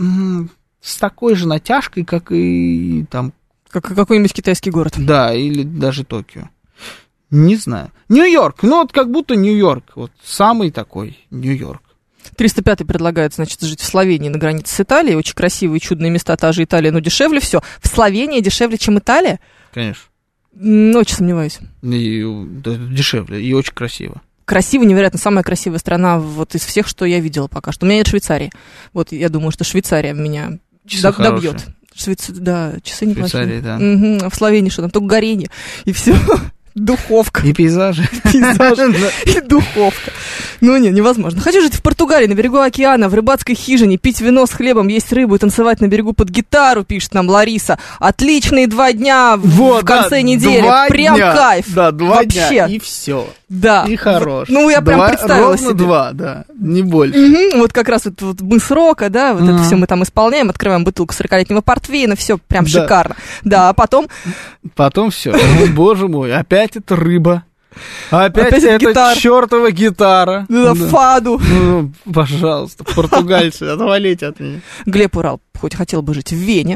с такой же натяжкой, как и там... Как какой-нибудь китайский город. Да, или даже Токио. Не знаю. Нью-Йорк, ну вот как будто Нью-Йорк, вот самый такой Нью-Йорк. триста пятый предлагает, значит, жить в Словении на границе с Италией. Очень красивые, чудные места, та же Италия, но дешевле все. В Словении дешевле, чем Италия? Конечно. Очень сомневаюсь. И, да, дешевле, и очень красиво. Красиво, невероятно, самая красивая страна вот из всех, что я видела пока что. У меня нет Швейцарии. Вот я думаю, что Швейцария меня часы добьет. Швейц... Да, часы неплохие. Да. Угу. А в Словении что там? Только горение. И все. Духовка. И пейзажи. Пейзажи. И духовка. Ну, не, невозможно. Хочу жить в Португалии, на берегу океана, в рыбацкой хижине, пить вино с хлебом, есть рыбу и танцевать на берегу под гитару, пишет нам Лариса. Отличные два дня вот, в конце да, недели. Прям дня. кайф. Да, два Вообще. дня, и все. Да. И хорош. Ну, я прям два, представила ровно себе. два, да, не больше. Угу, вот как раз вот, вот мы с рока, да, вот uh-huh. это все мы там исполняем, открываем бутылку сорокалетнего портвейна, все прям да. шикарно. Да, а потом... Потом все. Ну, боже мой, опять это рыба. Опять, опять это гитар. Чёртова гитара. Да, да. Фаду. Ну, пожалуйста, португальцы, отвалите от меня. Глеб Урал хоть хотел бы жить в Вене.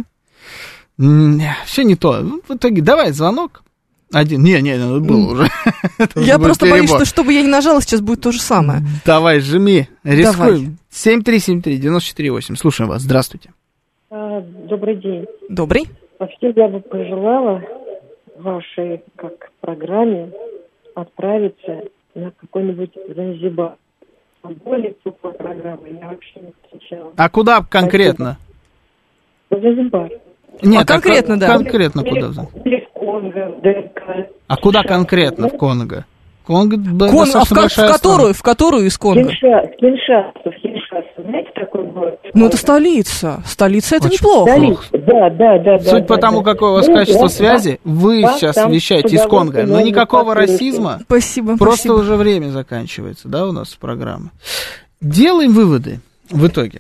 Все не то. В итоге давай звонок. Один. Не, не, это было уже. Я просто боюсь, что чтобы я не нажала, сейчас будет то же самое. Давай, жми. Рискуем. семь три семь три девять четыре восемь. Слушаем вас. Здравствуйте. Добрый день. Добрый. Вообще я бы пожелала вашей как программе отправиться на какой-нибудь Занзибар. Более теплой программы я вообще не встречала. А куда конкретно? Занзибар. Нет, а конкретно, а, да. Конкретно куда? Или в Конго, ДРК. А куда конкретно в Конго? Конго, да, Кон... А в, в которую? В которую из Конго? Киншас, Киншасу, Киншасу. Знаете такой город? Ну, это столица. Столица это очень неплохо. Столица, да, да, да. Суть да, по тому, да, какое у вас да, качество да, связи, вы да, сейчас там вещаете из Конго, но никакого расизма. Спасибо. Просто спасибо. уже время заканчивается, да, у нас программа. Делаем выводы в итоге.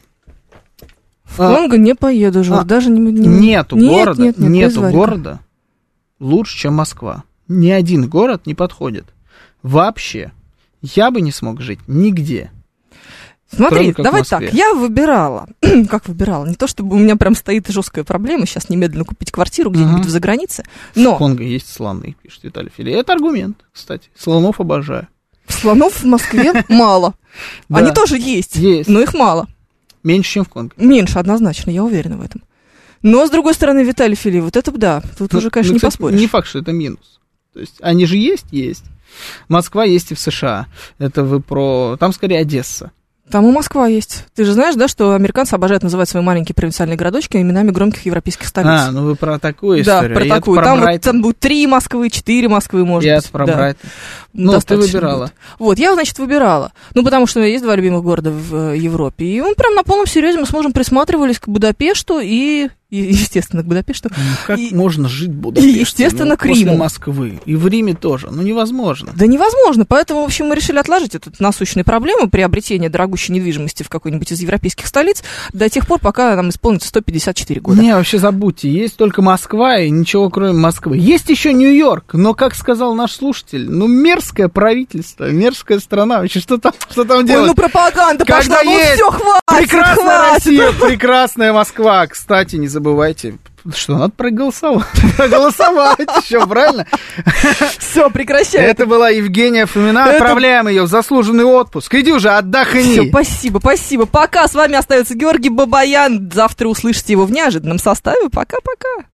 В Конго не поеду же, а, даже не, не... Нету нет, города, нет, нет, нету города лучше, чем Москва. Ни один город не подходит. Вообще. Я бы не смог жить нигде. Смотри, давай так, я выбирала, как выбирала, не то чтобы у меня прям стоит жесткая проблема, сейчас немедленно купить квартиру где-нибудь uh-huh. в загранице, но... В Конго есть слоны, пишет Виталий Филин. Это аргумент, кстати, слонов обожаю. Слонов в Москве мало. Они тоже есть, но их мало. Меньше, чем в Конго. Меньше, однозначно, я уверена в этом. Но, с другой стороны, Виталий Филин, вот это да, тут уже, конечно, не поспоришь. Не факт, что это минус. То есть, они же есть, есть. Москва есть и в США. Это вы про... Там, скорее, Одесса. Там и Москва есть. Ты же знаешь, да, что американцы обожают называть свои маленькие провинциальные городочки именами громких европейских столиц. А, ну вы про такую историю. Да, про Я такую. Там, вот, там будет три Москвы, четыре Москвы, может Я быть. Я про да. Брайтон. Ну, достаточно ты выбирала. Будет. Вот, я, значит, выбирала. Ну, потому что у меня есть два любимых города в Европе. И он прям на полном серьезе, мы с мужем присматривались к Будапешту и... И, естественно, к Будапешту. Ну, как и, можно жить в Будапеште? И, естественно, ну, к Риму. После Москвы. И в Риме тоже. Ну, невозможно. Да невозможно. Поэтому, в общем, мы решили отложить эту насущную проблему приобретения дорогущей недвижимости в какой-нибудь из европейских столиц до тех пор, пока нам исполнится сто пятьдесят четыре года. Не, вообще забудьте. Есть только Москва и ничего кроме Москвы. Есть еще Нью-Йорк, но, как сказал наш слушатель, ну, мерзкое правительство, мерзкая страна. Вообще, что там, что там делать? Ой, ну, пропаганда Когда пошла, ну, есть все, хватит, прекрасная хватит. Россия, прекрасная Москва. Кстати, не забывайте... Что, надо проголосовать? Проголосовать еще, правильно? Все, прекращай. Это была Евгения Фомина. Это... Отправляем ее в заслуженный отпуск. Иди уже, отдохни. Все, спасибо, спасибо. Пока. С вами остается Георгий Бабаян. Завтра услышите его в неожиданном составе. Пока-пока.